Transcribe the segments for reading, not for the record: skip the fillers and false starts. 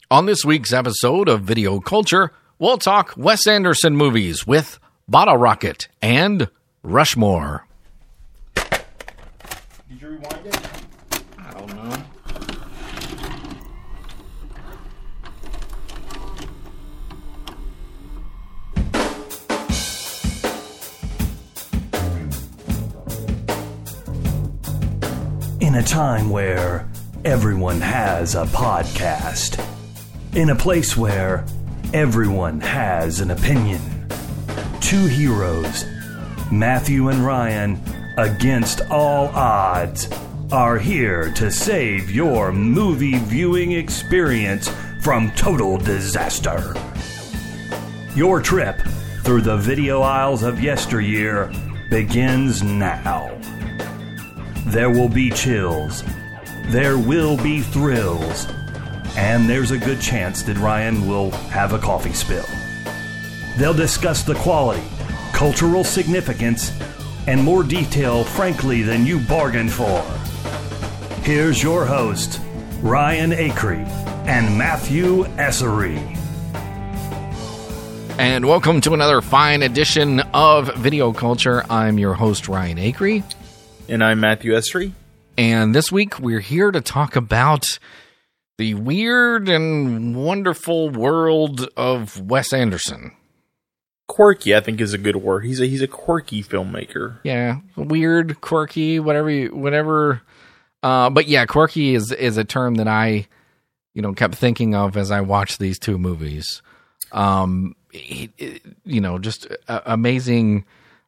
On this week's episode of Video Culture, we'll talk Wes Anderson movies with Bottle Rocket and Rushmore. Did you rewind it? I don't know. In a time where everyone has a podcast, in a place where everyone has an opinion, two heroes, Matthew and Ryan, against all odds, are here to save your movie viewing experience from total disaster. Your trip through the video aisles of yesteryear begins now. There will be chills, there will be thrills, and there's a good chance that Ryan will have a coffee spill. They'll discuss the quality, cultural significance, and more detail, frankly, than you bargained for. Here's your host, Ryan Acree and Matthew Essery. And welcome to another fine edition of Video Culture. I'm your host, Ryan Acree. And I'm Matthew Essery. And this week we're here to talk about the weird and wonderful world of Wes Anderson. Quirky, I think, is a good word. He's a quirky filmmaker. Yeah, weird, quirky, whatever. But yeah, quirky is a term that I, kept thinking of as I watched these two movies. Just amazing,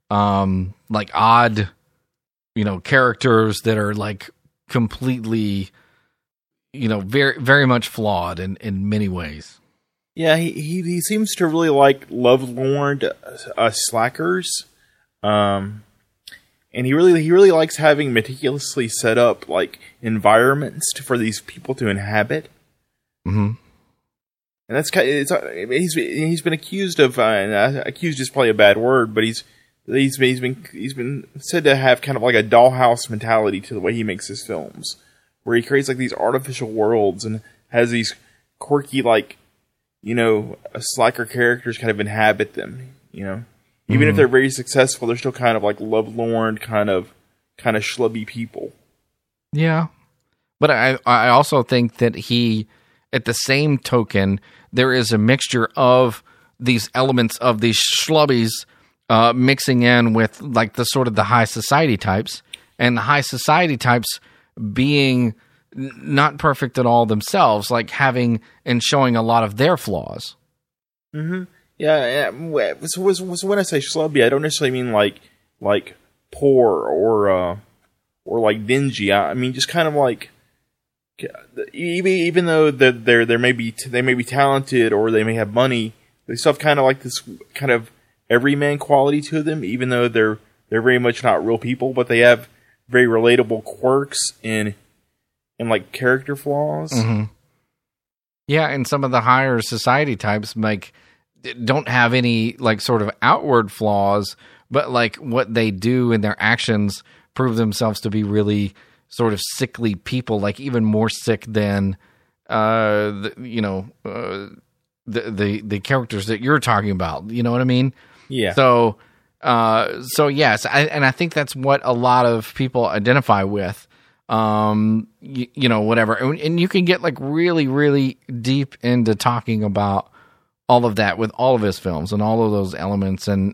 odd, characters that are like completely, very, very much flawed in many ways. Yeah, he seems to really like lovelorn slackers, and he really likes having meticulously set up like environments for these people to inhabit. Mm-hmm. And that's he's been accused of accused is probably a bad word, but he's been said to have kind of like a dollhouse mentality to the way he makes his films, where he creates like these artificial worlds and has these quirky slacker characters kind of inhabit them. Even if they're very successful, they're still kind of like lovelorn, kind of schlubby people. Yeah, but I also think that he, at the same token, there is a mixture of these elements of these schlubbies mixing in with like the sort of the high society types, and the high society types being not perfect at all themselves, like having and showing a lot of their flaws. Mm-hmm. Yeah. So when I say schlubby, I don't necessarily mean like poor or like dingy. I mean just kind of like, even though they may be talented or they may have money, they still have kind of like this kind of everyman quality to them, even though they're very much not real people, but they have very relatable quirks and like character flaws. Mm-hmm. Yeah, and some of the higher society types don't have any like sort of outward flaws, but like what they do in their actions prove themselves to be really sort of sickly people, like even more sick than the characters that you're talking about. You know what I mean? Yeah. So yes, I think that's what a lot of people identify with. Whatever, and you can get like really, really deep into talking about all of that with all of his films and all of those elements, and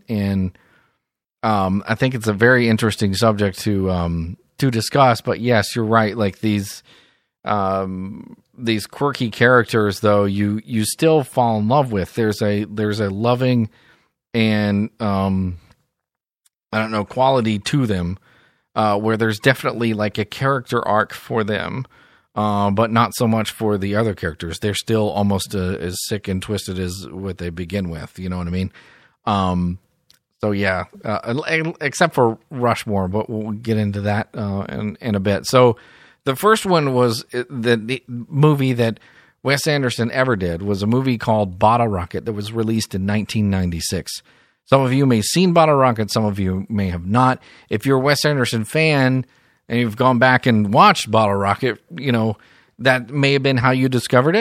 I think it's a very interesting subject to discuss. But yes, you're right. Like these quirky characters, though, you still fall in love with. There's a loving and quality to them, where there's definitely like a character arc for them, but not so much for the other characters. They're still almost as sick and twisted as what they begin with. You know what I mean? So yeah, except for Rushmore, but we'll get into that in a bit. So the first one was the movie that Wes Anderson ever did was a movie called Bottle Rocket that was released in 1996. Some of you may have seen Bottle Rocket, some of you may have not. If you're a Wes Anderson fan and you've gone back and watched Bottle Rocket, that may have been how you discovered it.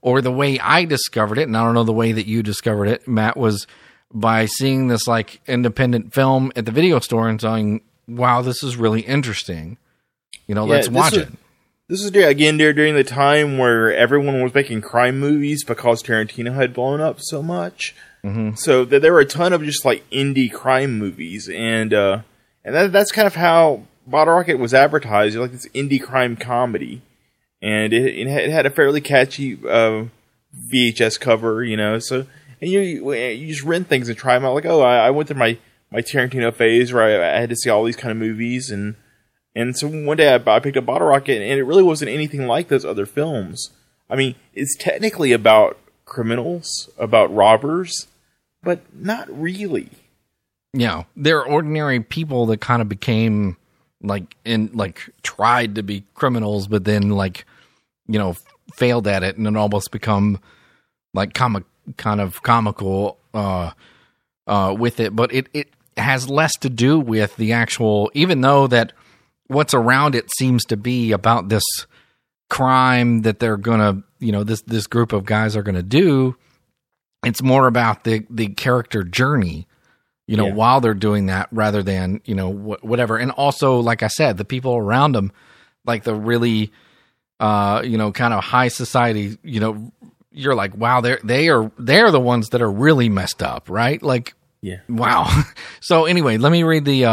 or the way I discovered it, and I don't know the way that you discovered it, Matt, was by seeing this like independent film at the video store and saying, wow, this is really interesting. Let's watch it. This is, again, during the time where everyone was making crime movies because Tarantino had blown up so much. Mm-hmm. So there were a ton of just like indie crime movies. And that's kind of how Bottle Rocket was advertised, like this indie crime comedy. And it had a fairly catchy VHS cover, So, and you just rent things and try them out. Like, I went through my Tarantino phase where I had to see all these kind of movies. And so one day I picked up Bottle Rocket, and it really wasn't anything like those other films. I mean, it's technically about criminals, about robbers, but not really. Yeah, they're ordinary people that kind of became tried to be criminals, but then failed at it, and then almost become like comical with it. But it has less to do with the actual, even though that what's around it seems to be about this crime that they're gonna, this group of guys are gonna do. It's more about the character journey, while they're doing that, rather than whatever. And also, like I said, the people around them, like the really, kind of high society, you're like, wow, they're the ones that are really messed up, right? Like, yeah, wow. So anyway, let me read the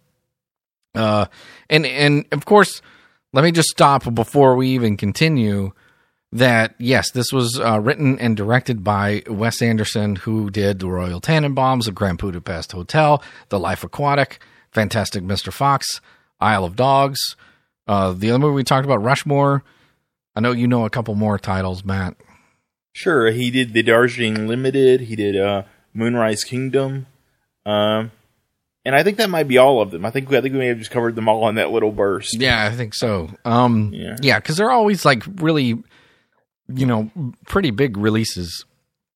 and of course, let me just stop before we even continue that, yes, this was written and directed by Wes Anderson, who did The Royal Tenenbaums, The Grand Budapest Hotel, The Life Aquatic, Fantastic Mr. Fox, Isle of Dogs. The other movie we talked about, Rushmore. I know you know a couple more titles, Matt. Sure. He did The Darjeeling Limited. He did Moonrise Kingdom. And I think that might be all of them. I think we may have just covered them all in that little burst. Yeah, I think so. Yeah, because they're always like really, pretty big releases.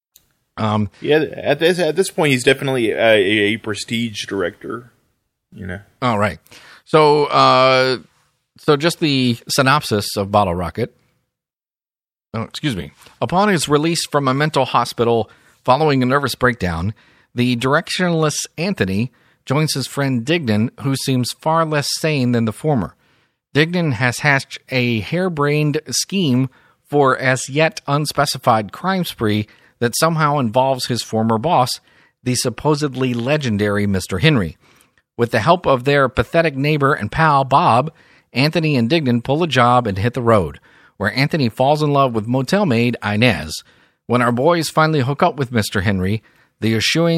At this point, he's definitely a prestige director. All right. So just the synopsis of Bottle Rocket. Oh, excuse me. Upon his release from a mental hospital following a nervous breakdown, the directionless Anthony joins his friend Dignan, who seems far less sane than the former. Dignan has hatched a harebrained scheme for as yet unspecified crime spree that somehow involves his former boss, the supposedly legendary Mr. Henry. With the help of their pathetic neighbor and pal, Bob, Anthony and Dignan pull a job and hit the road, where Anthony falls in love with motel maid Inez. When our boys finally hook up with Mr. Henry, the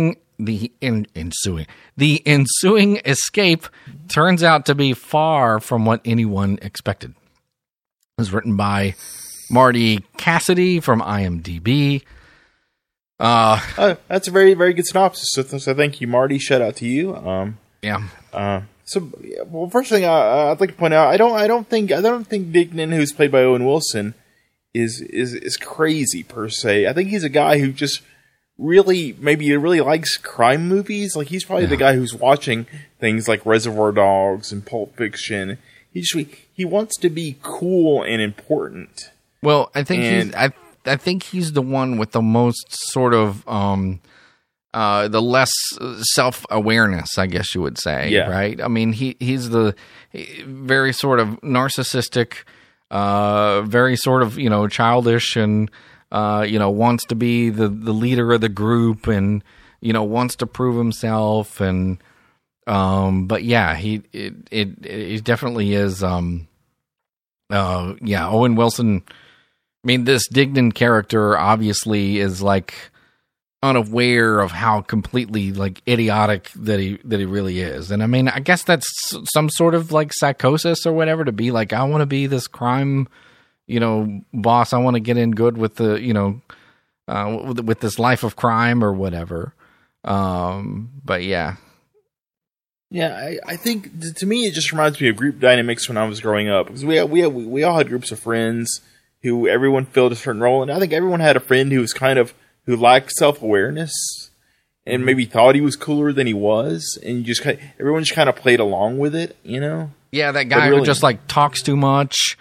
ensuing escape turns out to be far from what anyone expected. It was written by Marty Cassidy from IMDb. That's a very, very good synopsis. So thank you, Marty. Shout out to you. First thing I'd like to point out, I don't think Dignan, who's played by Owen Wilson, is crazy per se. I think he's a guy who just really likes crime movies. Like, he's probably the guy who's watching things like Reservoir Dogs and Pulp Fiction. He wants to be cool and important. Well, I think I think he's the one with the most sort of the less self-awareness, I guess you would say, right? I mean, he's the very sort of narcissistic, very sort of, childish and wants to be the leader of the group and, wants to prove himself. And, but yeah, he definitely is, Owen Wilson. I mean, this Dignan character obviously is like unaware of how completely like idiotic that he really is. And I mean, I guess that's some sort of like psychosis or whatever, to be like, I want to be this crime, boss. I want to get in good with the, with this life of crime or whatever. But yeah. Yeah, I think, to me, it just reminds me of group dynamics when I was growing up. Because we all had groups of friends who everyone filled a certain role. And I think everyone had a friend who lacked self-awareness and maybe thought he was cooler than he was. And everyone just kind of played along with it, Yeah, that guy who just like talks too much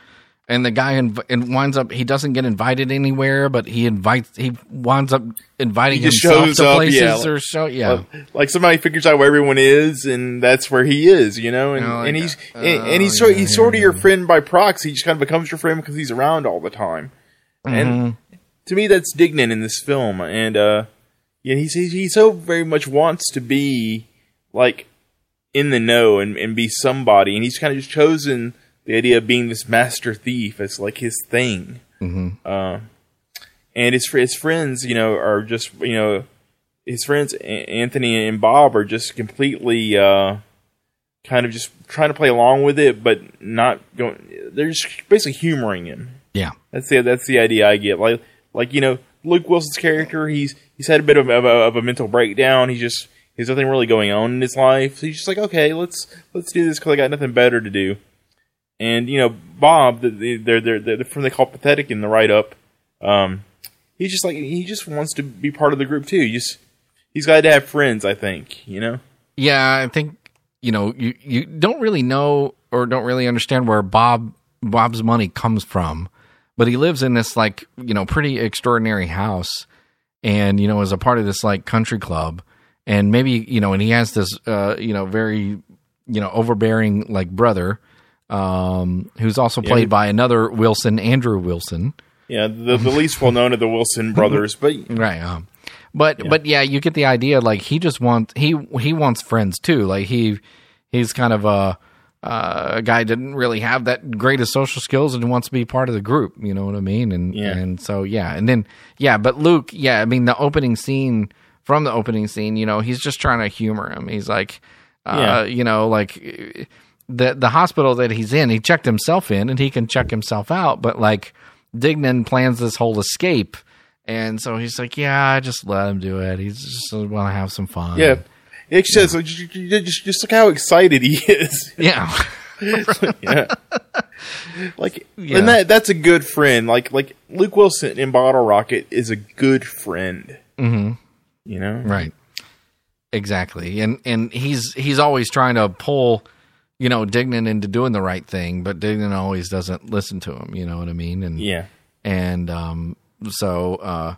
And the guy and winds up, he doesn't get invited anywhere, but he winds up inviting himself to places like somebody figures out where everyone is, and that's where he is, and he's sort of your friend by proxy. He just kind of becomes your friend because he's around all the time. Mm-hmm. And to me, that's Dignan in this film, and he so very much wants to be like in the know and be somebody, and he's kind of just chosen the idea of being this master thief as like his thing. Mm-hmm. And his friends, are just, his friends Anthony and Bob are just completely kind of just trying to play along with it, but not going. They're just basically humoring him. Yeah, that's the idea I get. Like Luke Wilson's character, he's had a bit of a mental breakdown. He's nothing really going on in his life. So he's just like, okay, let's do this because I got nothing better to do. And Bob, they're from they call pathetic in the write up. He just wants to be part of the group too. He's glad to have friends. I think Yeah, I think you don't really know or don't really understand where Bob's money comes from, but he lives in this pretty extraordinary house, and is a part of this country club, and maybe and he has this very overbearing brother. Who's also played by another Wilson, Andrew Wilson. Yeah, the least well known of the Wilson brothers, but right. But you get the idea. Like he just wants he wants friends too. Like he's kind of a guy didn't really have that great of social skills and wants to be part of the group. You know what I mean? And so and then but Luke, I mean the opening scene. He's just trying to humor him. He's like, The hospital that he's in, he checked himself in, and he can check himself out. But Dignan plans this whole escape, and so he's like, "Yeah, just let him do it. He's just want to have some fun." Yeah, it's just look how excited he is. Yeah, and that's a good friend. Like Luke Wilson in Bottle Rocket is a good friend. Mm-hmm. Right? Exactly, and he's always trying to pull. Dignan into doing the right thing, but Dignan always doesn't listen to him. You know what I mean? So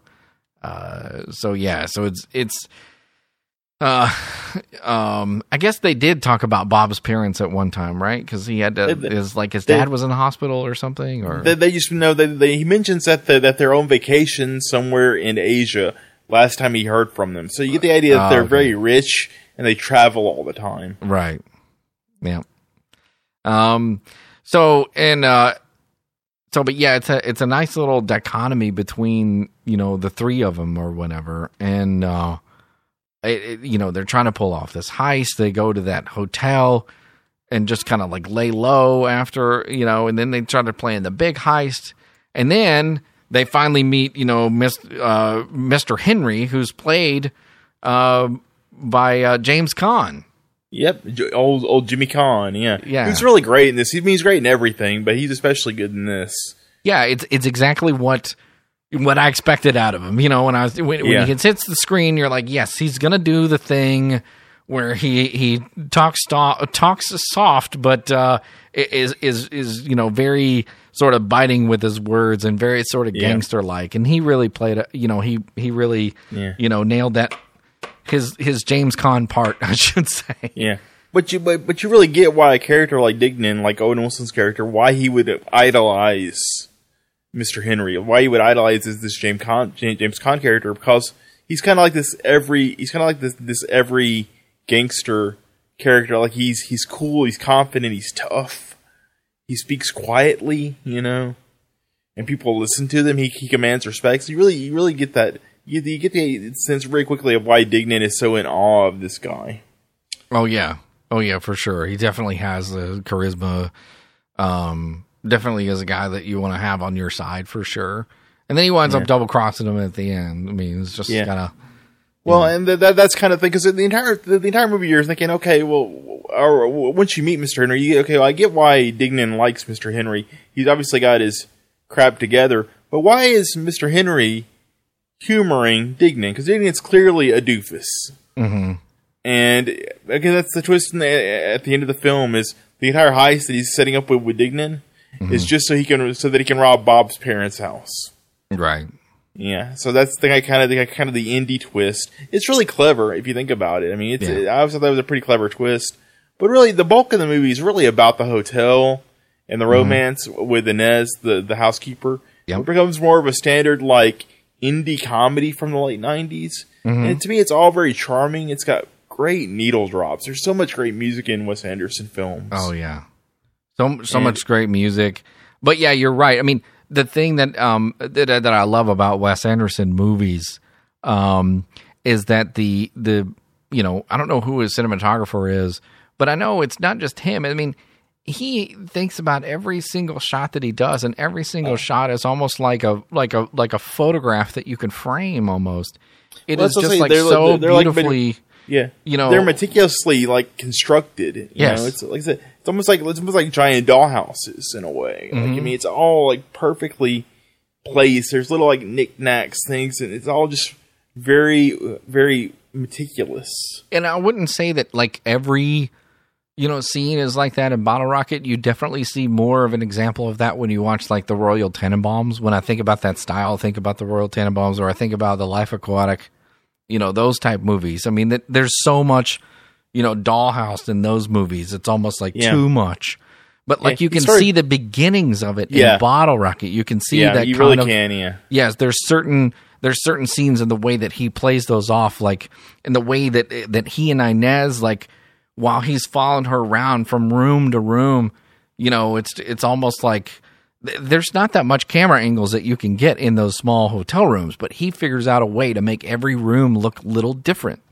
I guess they did talk about Bob's parents at one time, right? Because he had to, his dad was in the hospital or something, or they just know he mentions that they're on vacation somewhere in Asia. Last time he heard from them, so you get the idea that they're very rich and they travel all the time, right? Yeah. It's a nice little dichotomy between, the three of them or whatever. And, they're trying to pull off this heist. They go to that hotel and just kind of lay low after, and then they try to plan the big heist. And then they finally meet, Mr. Henry, who's played, by, James Caan. Yep, old Jimmy Caan, yeah. He's really great in this. He's great in everything, but he's especially good in this. Yeah, it's exactly what I expected out of him. When he hits the screen, you're like, yes, he's gonna do the thing where he talks soft, but is very sort of biting with his words and very sort of gangster like. And he really played it. He really nailed that. His James Caan part, I should say. Yeah, but you really get why a character like Dignan, like Owen Wilson's character, why he would idolize Mr. Henry, why he would idolize this James Caan character, because he's kind of like this every gangster character. Like he's cool, he's confident, he's tough, he speaks quietly, and people listen to them. He commands respect. So you really get that. You get the sense very quickly of why Dignan is so in awe of this guy. Oh yeah, for sure. He definitely has the charisma. Definitely is a guy that you want to have on your side for sure. And then he winds up double crossing him at the end. I mean, it's just kind of. Well, and that's kind of thing, because the entire movie you're thinking, okay, well, once you meet Mr. Henry, I get why Dignan likes Mr. Henry. He's obviously got his crap together, but why is Mr. Henry humoring Dignan? Because Dignan's clearly a doofus. Mm-hmm. And again, that's the twist at the end of the film, is the entire heist that he's setting up with Dignan is just so that he can rob Bob's parents' house. Right. Yeah, so that's the kind of the indie twist. It's really clever if you think about it. I mean, I always thought that was a pretty clever twist. But really, the bulk of the movie is really about the hotel and the romance with Inez, the housekeeper. Yep. It becomes more of a standard like indie comedy from the late 90s. And to me, it's all very charming. It's got great needle drops. There's so much great music in Wes Anderson films. Oh yeah, so much great music. But yeah, you're right. I mean, the thing that that I love about Wes Anderson movies is that the I don't know who his cinematographer is, but I know it's not just him. I mean, he thinks about every single shot that he does, and every single shot is almost like a photograph that you can frame almost. It is just like so beautifully. They're meticulously like constructed. You know? It's like I said, it's almost like giant dollhouses in a way. Like, I mean, it's all like perfectly placed. There's little like knickknacks things, and it's all just very, very meticulous. And I wouldn't say that like every scene is like that in Bottle Rocket. You definitely see more of an example of that when you watch like the Royal Tenenbaums. When I think about that style, I think about the Royal Tenenbaums, or I think about the Life Aquatic. Those type movies. I mean, there's so much, dollhouse in those movies. It's almost like too much. But like you can see the beginnings of it in Bottle Rocket. You can see that you kind really of, can. Yeah. Yes, there's certain scenes in the way that he plays those off, like in the way that he and Inez, like while he's following her around from room to room, it's almost like there's not that much camera angles that you can get in those small hotel rooms, but he figures out a way to make every room look a little different.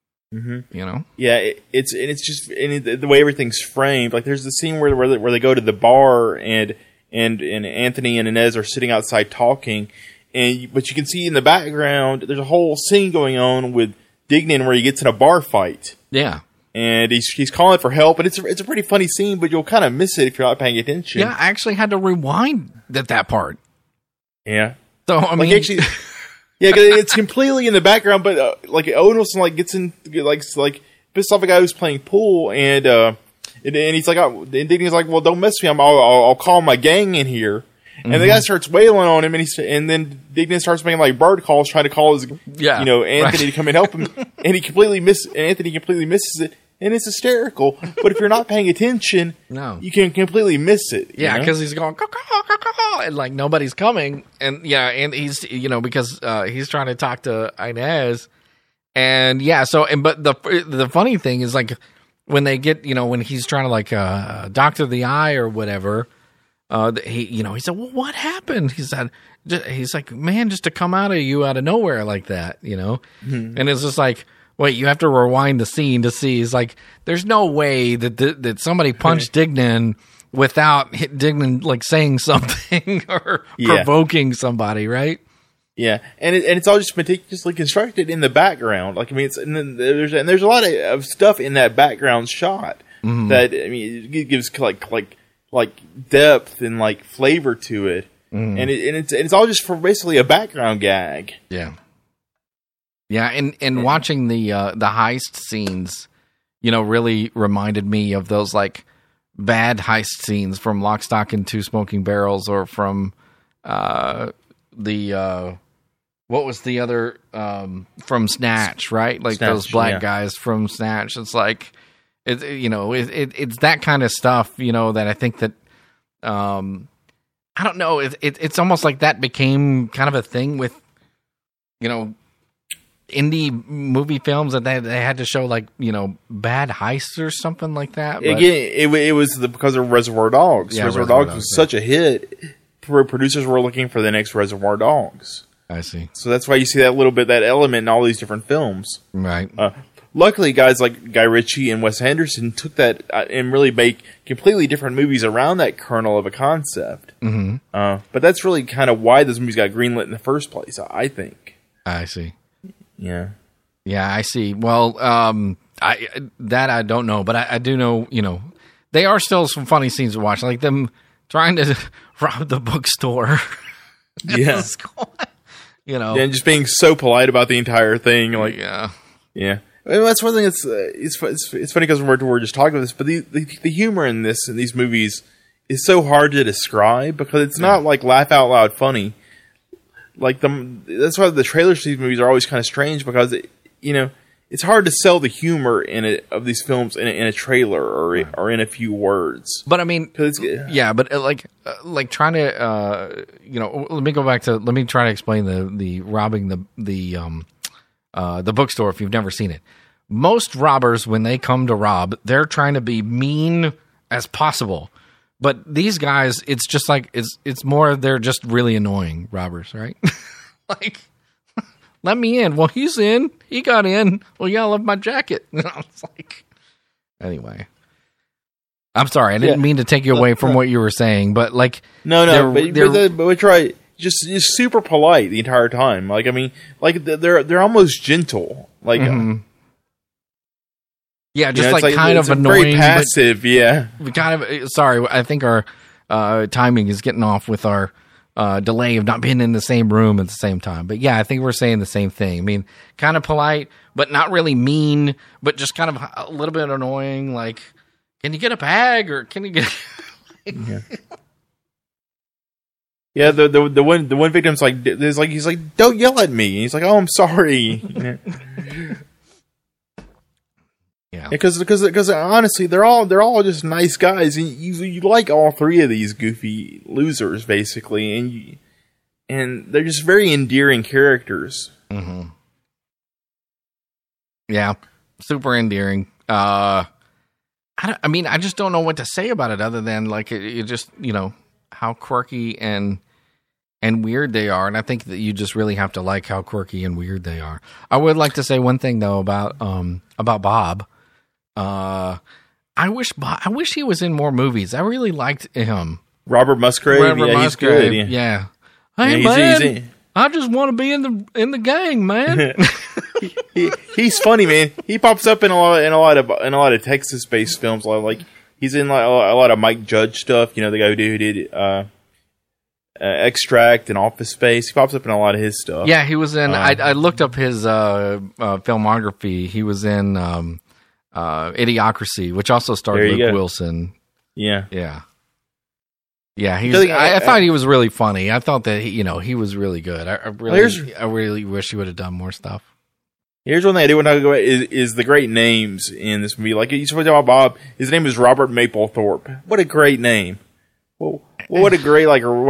Yeah, it's just the way everything's framed. Like there's the scene where they go to the bar and Anthony and Inez are sitting outside talking, but you can see in the background there's a whole scene going on with Dignan where he gets in a bar fight. Yeah. And he's calling for help, and it's a pretty funny scene, but you'll kind of miss it if you're not paying attention. Yeah, I actually had to rewind that part. Yeah. So I mean, actually, yeah, cause it's completely in the background, but like Owen Wilson like gets in like pissed off a guy who's playing pool, and he's like, and Dignan's like, well, don't mess with me, I'll call my gang in here. And the guy starts wailing on him, and then Dignan starts making like bird calls, trying to call his, Anthony to come and help him, and Anthony completely misses it, and it's hysterical. But if you're not paying attention, you can completely miss it. Yeah, because he's going caw, and like nobody's coming, and and he's because he's trying to talk to Inez, and but the funny thing is like when they get when he's trying to like doctor the eye or whatever. He said, well, what happened? He said, he's like, man, just to come out of you out of nowhere like that, and it's just like, wait, you have to rewind the scene to see. He's like, there's no way that somebody punched Dignan without Dignan like saying something or provoking somebody, right? Yeah, and it's all just meticulously constructed in the background. Like I mean, there's a lot of stuff in that background shot that I mean it gives like depth and like flavor to it, and it's all just for basically a background gag. Yeah, and watching the heist scenes, really reminded me of those like bad heist scenes from Lock, Stock, and Two Smoking Barrels, or from what was the other from Snatch, right? Like Snatch, those black guys from Snatch. It's like. It's that kind of stuff, that I think that, I don't know. It's almost like that became kind of a thing with, indie movie films that they had to show like, bad heists or something like that. But, again, it was because of Reservoir Dogs. Yeah, Reservoir Dogs was such a hit. Producers were looking for the next Reservoir Dogs. I see. So that's why you see that element in all these different films. Right. Luckily, guys like Guy Ritchie and Wes Anderson took that and really make completely different movies around that kernel of a concept. Mm-hmm. But that's really kind of why those movies got greenlit in the first place, I think. I see. Yeah. Yeah, I see. Well, I don't know, but I do know, they are still some funny scenes to watch, like them trying to rob the bookstore. Yeah. And just being so polite about the entire thing. Like, yeah. I mean, that's one thing that's it's funny because we're just talking about this, but the humor in these movies is so hard to describe because it's not like laugh out loud funny. Like that's why the trailers to these movies are always kind of strange because it's hard to sell the humor in it of these films in a trailer or in a few words. But I mean, like trying to let me try to explain the robbing the bookstore if you've never seen it. Most robbers, when they come to rob, they're trying to be mean as possible. But these guys, it's just like it's more they're just really annoying robbers, right? Like, let me in. Well, he's in. He got in. Well, yeah, I love my jacket. It's like, anyway. I'm sorry. I didn't mean to take you away from what you were saying, but like, but we try just super polite the entire time. Like, I mean, like they're almost gentle. Like, yeah, just like kind of annoying, very passive. Yeah, kind of. Sorry, I think our timing is getting off with our delay of not being in the same room at the same time. But yeah, I think we're saying the same thing. I mean, kind of polite, but not really mean, but just kind of a little bit annoying. Like, can you get a bag or can you get? Yeah, the one victim's like, he's like, don't yell at me. And he's like, oh, I'm sorry. Yeah, because honestly, they're all just nice guys, and you like all three of these goofy losers basically, and they're just very endearing characters. Mm-hmm. Yeah, super endearing. I mean, I just don't know what to say about it other than like it just how quirky and weird they are, and I think that you just really have to like how quirky and weird they are. I would like to say one thing though about Bob. I wish he was in more movies. I really liked him. Robert Musgrave. He's good. Yeah. Hey man, I just want to be in the gang, man. He's funny, man. He pops up in a lot of Texas-based films. Like he's in like a lot of Mike Judge stuff. You know, the guy who did Extract and Office Space. He pops up in a lot of his stuff. Yeah, he was in. I looked up his filmography. He was in Idiocracy, which also starred Luke Wilson. Yeah. I thought he was really funny. I thought that he was really good. I really wish he would have done more stuff. Here's one thing I do want to talk about is the great names in this movie. Like you talk about Bob, his name is Robert Mapplethorpe. What a great name! Well, what a great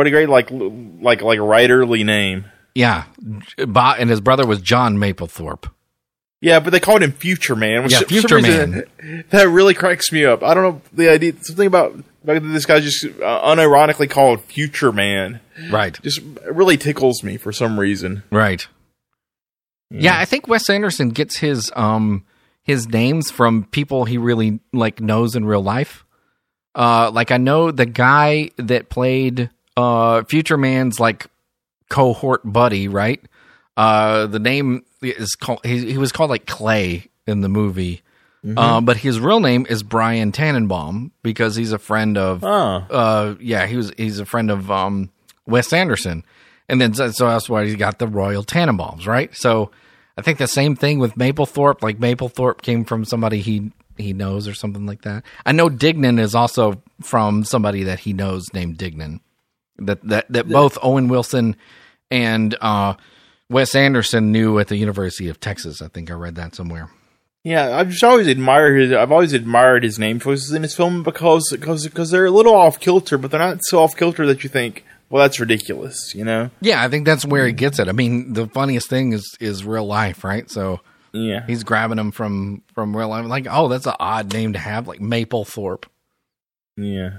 writerly name. Yeah, Bob and his brother was John Mapplethorpe. Yeah, but they called him Future Man. Future Man. That really cracks me up. I don't know the idea. Something about this guy just unironically called Future Man. Right. Just really tickles me for some reason. Right. Yeah, I think Wes Anderson gets his names from people he really knows in real life. Like I know the guy that played Future Man's cohort buddy, right? The name is called. He was called Clay in the movie, but his real name is Brian Tannenbaum because he's a friend of. He's a friend of Wes Anderson, and then so that's why he got the Royal Tannenbaums, right? So I think the same thing with Mapplethorpe. Like Mapplethorpe came from somebody he knows or something like that. I know Dignan is also from somebody that he knows named Dignan. That both Owen Wilson and Wes Anderson knew at the University of Texas. I think I read that somewhere. Yeah, I've always admired his name choices in his film because they're a little off kilter, but they're not so off kilter that you think, well, that's ridiculous, Yeah, I think that's where he gets it. I mean, the funniest thing is real life, right? So yeah, he's grabbing them from real life. Like, oh, that's an odd name to have, like Mapplethorpe. Yeah.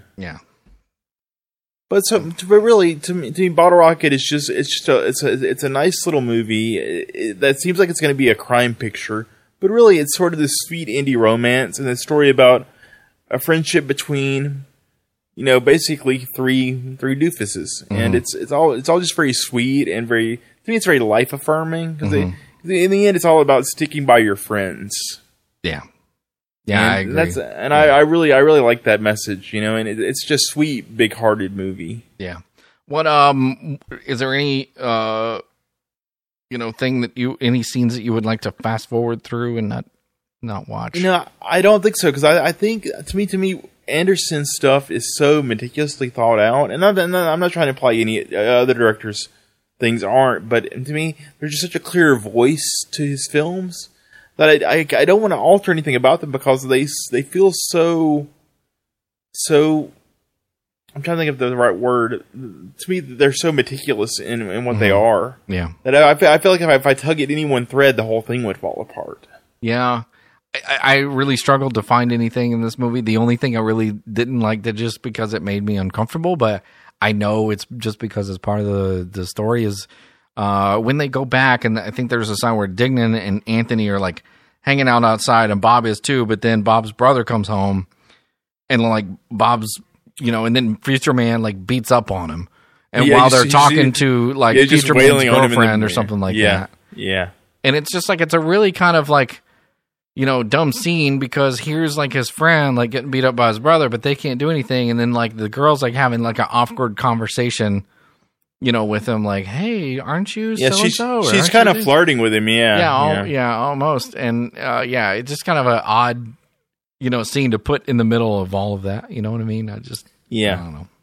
But really, to me, Bottle Rocket is it's a nice little movie that seems like it's going to be a crime picture, but really it's sort of this sweet indie romance and a story about a friendship between, basically three doofuses, and it's all just very sweet and to me it's very life affirming because in the end it's all about sticking by your friends. Yeah. Yeah, I agree. I really like that message, and it's just sweet, big-hearted movie. Yeah. What is there any thing that any scenes that you would like to fast forward through and not watch? I don't think so because I think to me Anderson's stuff is so meticulously thought out, and I'm not trying to imply any other directors' things aren't, but to me, there's just such a clear voice to his films that I don't want to alter anything about them because they feel so. I'm trying to think of the right word. To me, they're so meticulous in what they are. Yeah. That I feel like if I tug at any one thread, the whole thing would fall apart. Yeah. I really struggled to find anything in this movie. The only thing I really didn't like that just because it made me uncomfortable, but I know it's just because it's part of the story is when they go back, and I think there's a sign where Dignan and Anthony are like hanging out outside, and Bob is too, but then Bob's brother comes home and like Bob's, and then Future Man like beats up on him. And while they're talking to like Future Man's girlfriend or something like that. Yeah. And it's just like, it's a really kind of like, dumb scene because here's like his friend like getting beat up by his brother, but they can't do anything. And then like the girl's like having like an awkward conversation, with him like, hey, aren't you so-and-so? She's kind of flirting with him. Yeah, almost. And it's just kind of an odd, scene to put in the middle of all of that. You know what I mean? I don't know.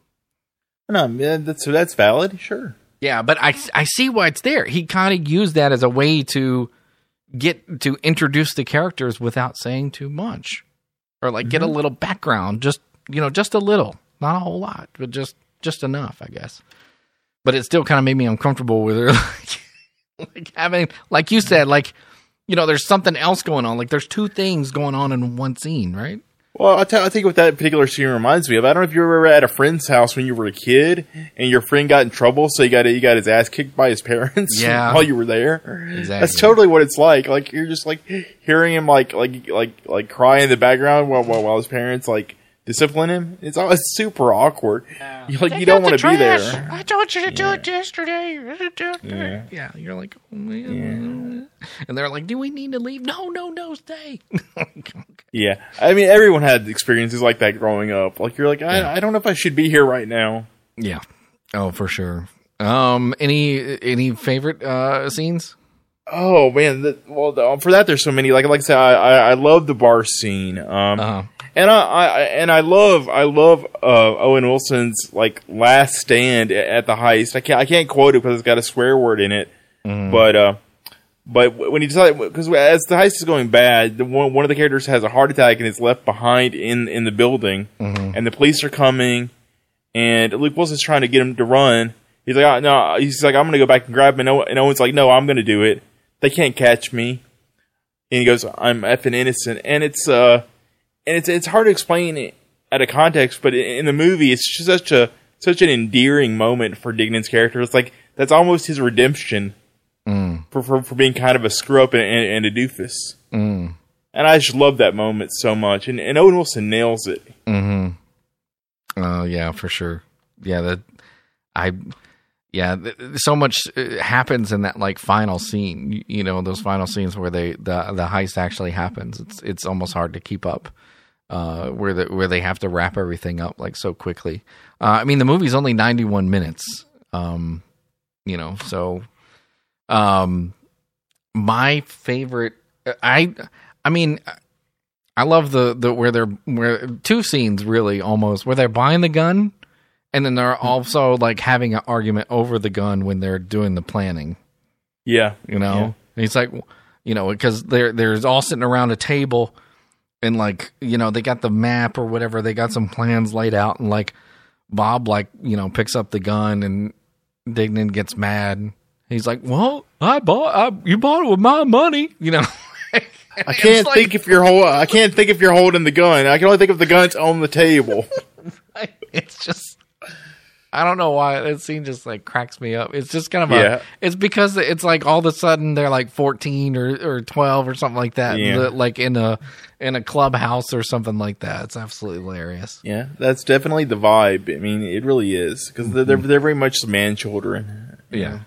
No, that's valid. Sure. Yeah, but I see why it's there. He kind of used that as a way to get to introduce the characters without saying too much, or like get a little background, just a little, not a whole lot, but just enough, I guess. But it still kind of made me uncomfortable with her, like having, like you said, like there's something else going on. Like there's two things going on in one scene, right? Well, I think what that particular scene reminds me of, I don't know if you were ever at a friend's house when you were a kid and your friend got in trouble, so you got his ass kicked by his parents while you were there. Exactly. That's totally what it's like. Like you're just like hearing him like cry in the background while his parents like discipline him. It's super awkward. You don't want to be there. I told you to do it yesterday. Yeah, you're like, oh, man. And they're like, do we need to leave? No, stay. Yeah, I mean, everyone had experiences like that growing up. Like you're like, I don't know if I should be here right now. Yeah. Oh, for sure. Any favorite scenes? Oh man, for that there's so many. Like I said, I love the bar scene. And I love Owen Wilson's like last stand at the heist. I can't quote it because it's got a swear word in it. But when he decided, because as the heist is going bad, one of the characters has a heart attack and is left behind in the building, and the police are coming, and Luke Wilson's trying to get him to run. He's like, no, he's like, I'm going to go back and grab him, and Owen's like, no, I'm going to do it. They can't catch me. And he goes, I'm effing innocent, and it's hard to explain out of context, but in the movie, it's just such an endearing moment for Dignan's character. It's like that's almost his redemption for being kind of a screw up and a doofus. And I just love that moment so much, and Owen Wilson nails it. Yeah, for sure. Yeah, so much happens in that like final scene. Those final scenes where the heist actually happens. It's almost hard to keep up. Where they have to wrap everything up like so quickly. I mean, the movie's only 91 minutes. My favorite, I love the where two scenes really almost where they're buying the gun, and then they're also like having an argument over the gun when they're doing the planning. Yeah, and he's like, because they're all sitting around a table. And like, they got the map or whatever. They got some plans laid out, and like Bob, like, picks up the gun, and Dignan gets mad. He's like, "Well, you bought it with my money," I can't think if you're holding the gun. I can only think if the gun's on the table. It's just, I don't know why that scene just like cracks me up. It's just kind of it's because it's like all of a sudden they're like 14 or 12 or something like that, like in a clubhouse or something like that. It's absolutely hilarious. Yeah, that's definitely the vibe. I mean, it really is because they're very much man children. Yeah.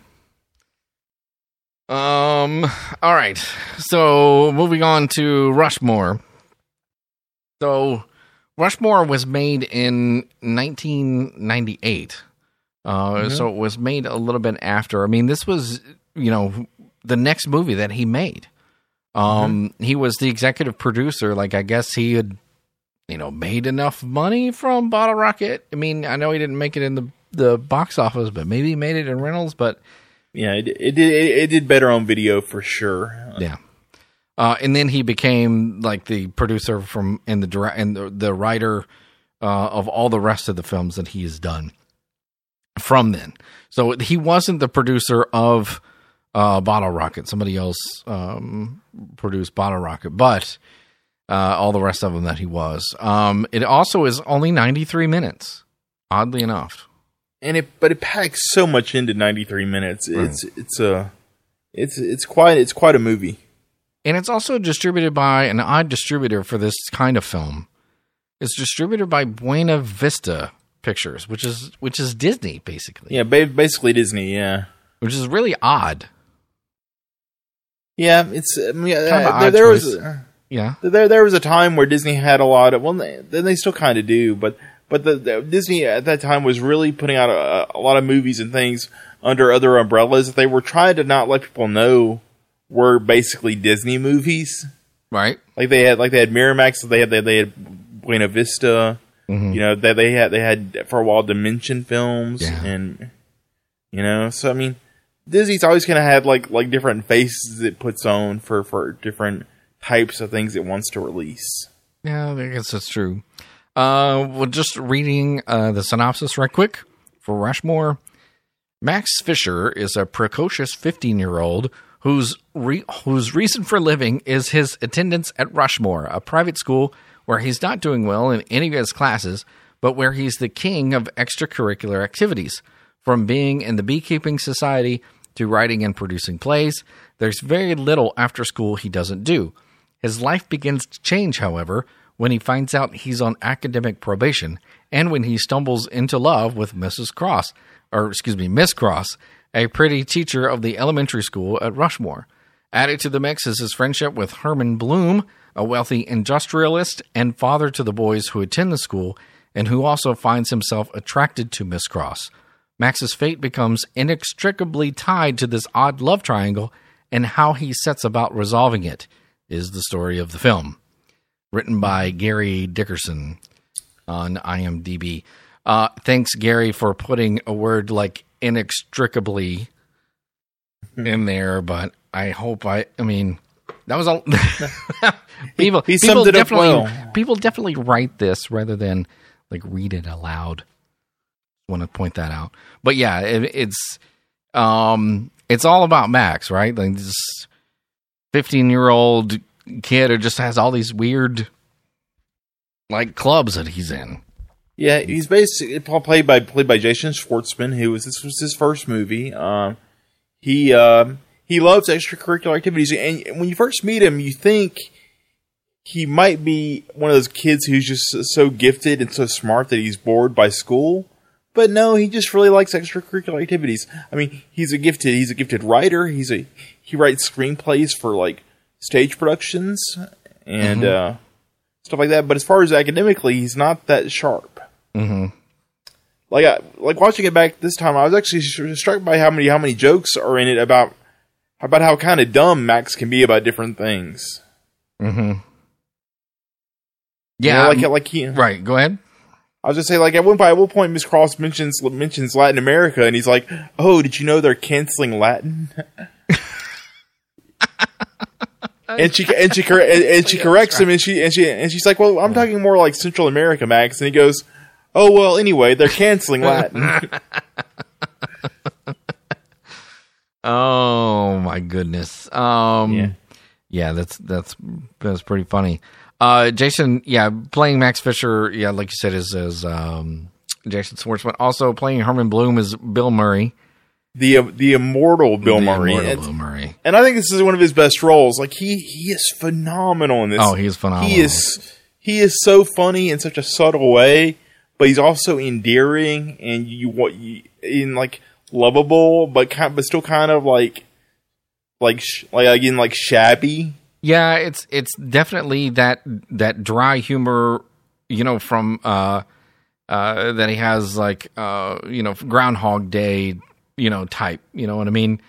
All right. So moving on to Rushmore. So Rushmore was made in 1998. So it was made a little bit after. I mean, this was, the next movie that he made. He was the executive producer. Like, I guess he made enough money from Bottle Rocket. I mean, I know he didn't make it in the box office, but maybe he made it in rentals. But yeah, it did better on video for sure. Yeah. And then he became like the producer and the writer of all the rest of the films that he has done from then. So he wasn't the producer of Bottle Rocket. Somebody else produced Bottle Rocket, but all the rest of them that he was. It also is only 93 minutes, oddly enough. But it packs so much into 93 minutes. Right. It's quite a movie. And it's also distributed by an odd distributor for this kind of film. It's distributed by Buena Vista Pictures, which is Disney, basically. Yeah, basically Disney, yeah. Which is really odd. Yeah, it's odd there choice. was Yeah. there was a time where Disney had a lot of, well, then they still kind of do, but the Disney at that time was really putting out a lot of movies and things under other umbrellas that they were trying to not let people know were basically Disney movies. Right. Like they had Miramax, they had Buena Vista. Mm-hmm. They had for a while Dimension Films, yeah. And so I mean, Disney's always kind of had like different faces it puts on for different types of things it wants to release. Yeah, I guess that's true. Well, just reading the synopsis right quick for Rushmore. Max Fisher is a precocious 15-year-old whose reason for living is his attendance at Rushmore, a private school where he's not doing well in any of his classes, but where he's the king of extracurricular activities. From being in the beekeeping society to writing and producing plays, there's very little after school he doesn't do. His life begins to change, however, when he finds out he's on academic probation and when he stumbles into love with Miss Cross, a pretty teacher of the elementary school at Rushmore. Added to the mix is his friendship with Herman Bloom, a wealthy industrialist and father to the boys who attend the school, and who also finds himself attracted to Miss Cross. Max's fate becomes inextricably tied to this odd love triangle, and how he sets about resolving it is the story of the film. Written by Gary Dickerson on IMDb. Thanks, Gary, for putting a word like inextricably in there, but I hope I mean, that was all. people summed it up well. People definitely write this rather than like read it aloud. Want to point that out, but yeah, it's all about Max, right? Like this 15-year-old kid who just has all these weird like clubs that he's in. Yeah, he's basically played by Jason Schwartzman, this was his first movie. He loves extracurricular activities, and when you first meet him, you think he might be one of those kids who's just so gifted and so smart that he's bored by school. But no, he just really likes extracurricular activities. I mean, he's a gifted writer. He writes screenplays for like stage productions and stuff like that. But as far as academically, he's not that sharp. Mm-hmm. Like watching it back this time, I was actually struck by how many jokes are in it about how kind of dumb Max can be about different things. Mm-hmm. Yeah, right. Go ahead. I was just saying, like at one point, Miss Cross mentions Latin America, and he's like, "Oh, did you know they're canceling Latin?" and she corrects him, and she's like, "Well, I'm talking more like Central America, Max." And he goes, "Oh, well, anyway, they're canceling Latin." Oh my goodness. Yeah, that's pretty funny. Jason, playing Max Fisher, like you said, is Jason Schwartzman. Also playing Herman Bloom is Bill Murray. The immortal Bill Murray. Bill Murray. And I think this is one of his best roles. Like he is phenomenal in this. Oh, he is phenomenal. He is so funny in such a subtle way, but he's also endearing and lovable, but still kind of like shabby. Yeah, it's definitely that dry humor, from that he has like Groundhog Day, type. You know what I mean?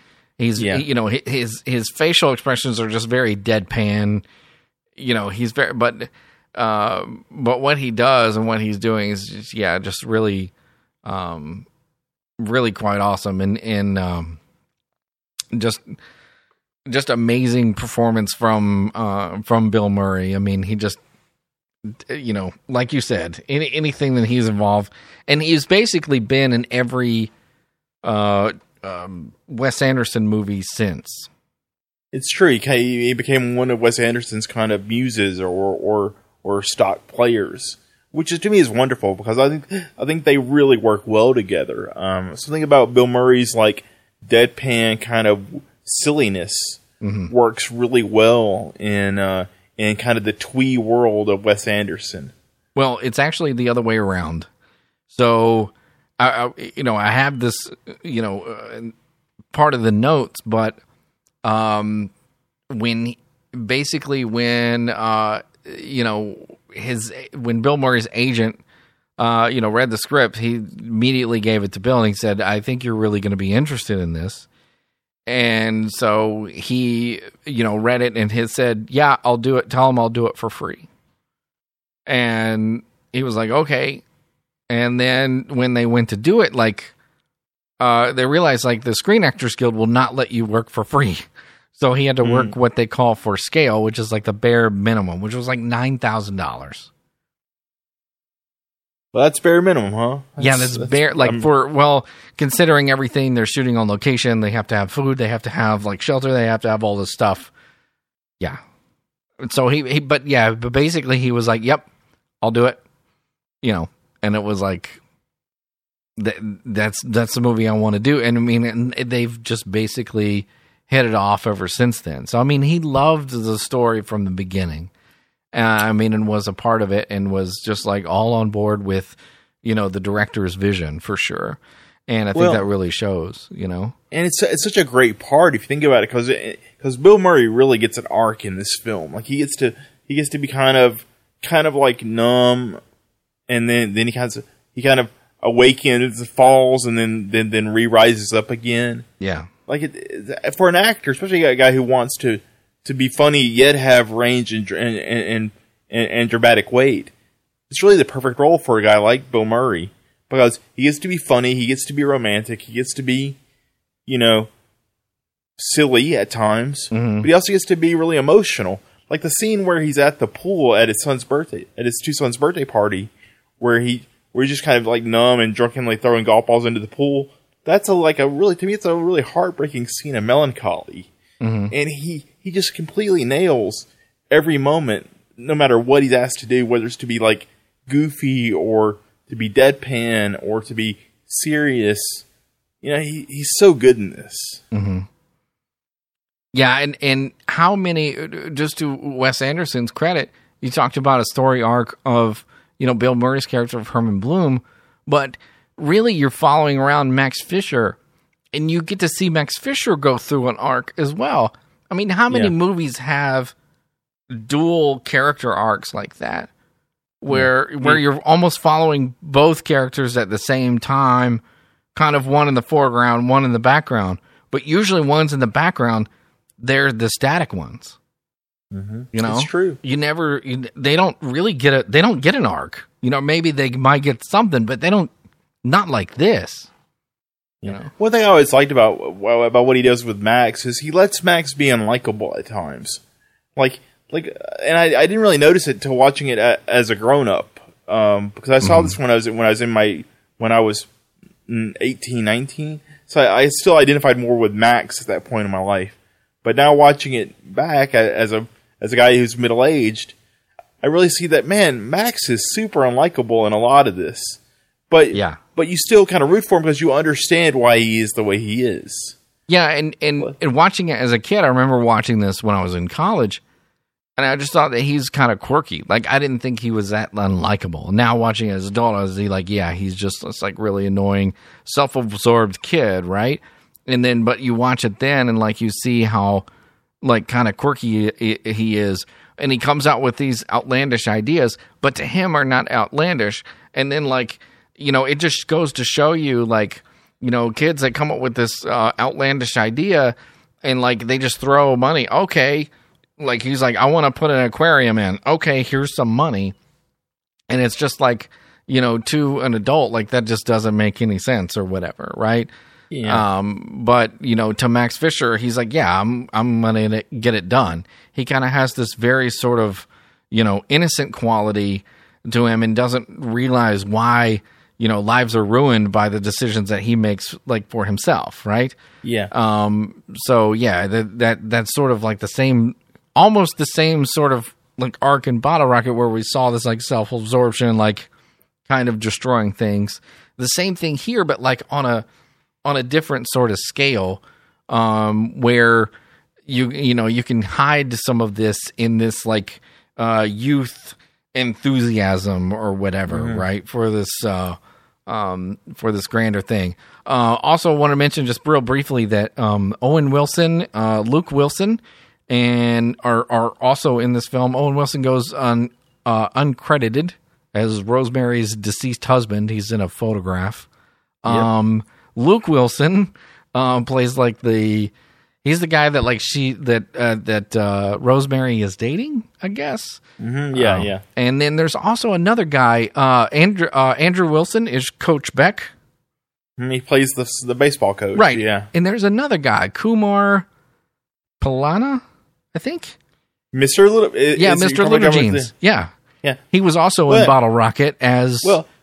His facial expressions are just very deadpan. He's very, but But what he does and what he's doing is just really, really quite awesome, and just amazing performance from Bill Murray. I mean, he just, like you said, anything that he's involved, and he's basically been in every Wes Anderson movie since. It's true. He became one of Wes Anderson's kind of muses or stock players, which to me is wonderful because I think they really work well together. Something about Bill Murray's like deadpan kind of silliness works really well in kind of the twee world of Wes Anderson. Well, it's actually the other way around. So, I have this, part of the notes, but when Bill Murray's agent, read the script, he immediately gave it to Bill and he said, I think you're really going to be interested in this. And so he, read it and he said, yeah, I'll do it. Tell him I'll do it for free. And he was like, okay. And then when they went to do it, they realized the Screen Actors Guild will not let you work for free. So he had to work what they call for scale, which is the bare minimum, which was $9,000. Well, that's bare minimum, huh? That's bare. Considering everything, they're shooting on location. They have to have food. They have to have shelter. They have to have all this stuff. Yeah. So but basically he was like, "Yep, I'll do it." And it was that's the movie I want to do. And I mean, and they've just basically hit it off ever since then. So I mean, he loved the story from the beginning. And was a part of it and was just all on board with, the director's vision for sure. And I think that really shows, And it's such a great part if you think about it, because Bill Murray really gets an arc in this film. He gets to be kind of numb, and then he kind of awakens, falls, and then re-rises up again. Yeah. For an actor, especially a guy who wants to be funny yet have range and dramatic weight, it's really the perfect role for a guy like Bill Murray, because he gets to be funny, he gets to be romantic, he gets to be, silly at times, but he also gets to be really emotional. Like the scene where he's at the pool at his two sons' birthday party, where he's just kind of numb and drunkenly throwing golf balls into the pool. That's to me, it's a really heartbreaking scene of melancholy. And he just completely nails every moment, no matter what he's asked to do, whether it's to be goofy or to be deadpan or to be serious. He's so good in this. Mm-hmm. Yeah, and how many, just to Wes Anderson's credit, you talked about a story arc of, Bill Murray's character of Herman Bloom, but really you're following around Max Fisher, and you get to see Max Fisher go through an arc as well. I mean, how many movies have dual character arcs like that, where you're almost following both characters at the same time, kind of one in the foreground, one in the background, but usually one's in the background, they're the static ones. Mm-hmm. It's true. They don't really they don't get an arc. Maybe they might get something, but they don't, not like this. One thing I always liked about what he does with Max is he lets Max be unlikable at times. And I didn't really notice it till watching it as a grown up, because I saw this when I was 18, 19. So I still identified more with Max at that point in my life. But now watching it back as a guy who's middle aged, I really see that, man, Max is super unlikable in a lot of this. But you still kind of root for him because you understand why he is the way he is. Yeah, and watching it as a kid, I remember watching this when I was in college, and I just thought that he's kind of quirky. I didn't think he was that unlikable. Now watching it as an adult, I was he's just this really annoying, self-absorbed kid, right? And then, but you watch it then, and you see how kind of quirky he is, and he comes out with these outlandish ideas, but to him are not outlandish. And then it just goes to show you, kids that come up with this outlandish idea and they just throw money. Okay, Like, he's like, I want to put an aquarium in. Okay, here's some money. And it's just like, to an adult, like, that just doesn't make any sense or whatever, right? Yeah. But, to Max Fisher, he's like, yeah, I'm going to get it done. He kind of has this very sort of, innocent quality to him and doesn't realize why, lives are ruined by the decisions that he makes, like, for himself, right? Yeah. So, yeah, that's sort of like almost the same sort of, like, arc in Bottle Rocket where we saw this, like, self-absorption, like, kind of destroying things. The same thing here, but, like, on a different sort of scale, where you can hide some of this in this, like, youth enthusiasm or whatever, right? For this grander thing. Also want to mention just real briefly that Owen Wilson, Luke Wilson, and are also in this film. Owen Wilson goes uncredited as Rosemary's deceased husband. He's in a photograph. Yep. Luke Wilson plays like he's the guy that that Rosemary is dating, I guess. Mm-hmm. Yeah. And then there's also another guy, Andrew Wilson is Coach Beck. He plays the baseball coach. Right. Yeah. And there's another guy, Kumar Palana, I think. Mr. Little. Mr. Little Jeans. Yeah. Yeah. He was also in Bottle Rocket as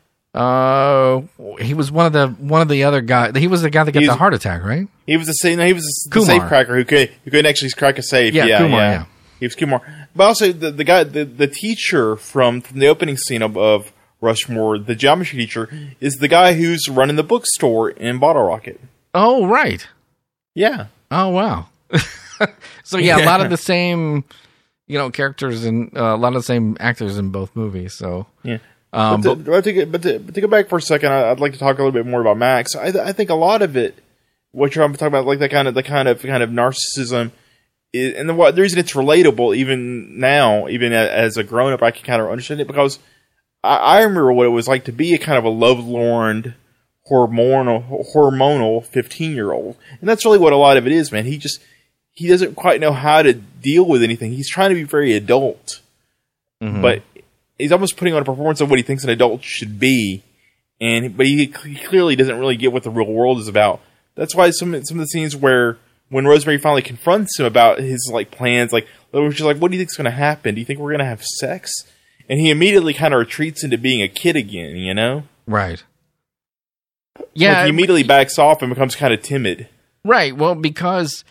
he was one of the other guys. He was the guy that got the heart attack, right? He was the safe cracker who couldn't actually crack a safe. Yeah, Kumar, yeah. He was Kumar. But also the guy, the teacher from the opening scene of Rushmore, the geometry teacher, is the guy who's running the bookstore in Bottle Rocket. Oh, right. Yeah. Oh, wow. So yeah, a lot of the same, characters and a lot of the same actors in both movies. So yeah. But to go back for a second, I'd like to talk a little bit more about Max. I think a lot of it, what you're talking about, like the kind of narcissism, and the reason it's relatable even now, even as a grown up, I can kind of understand it because I remember what it was like to be a kind of a lovelorn, hormonal 15-year-old, and that's really what a lot of it is, man. He doesn't quite know how to deal with anything. He's trying to be very adult, but he's almost putting on a performance of what he thinks an adult should be, but he clearly doesn't really get what the real world is about. That's why some of the scenes when Rosemary finally confronts him about his like plans, like she's like, "What do you think's going to happen? Do you think we're going to have sex?" And he immediately kind of retreats into being a kid again, Right. Yeah. Like he immediately backs off and becomes kind of timid. Right. Well, because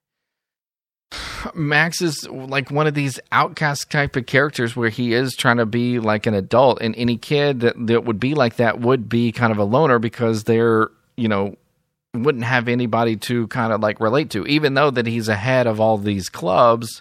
Max is like one of these outcast type of characters where he is trying to be like an adult, and any kid that would be like that would be kind of a loner because they're, wouldn't have anybody to kind of like relate to, even though that he's ahead of all these clubs,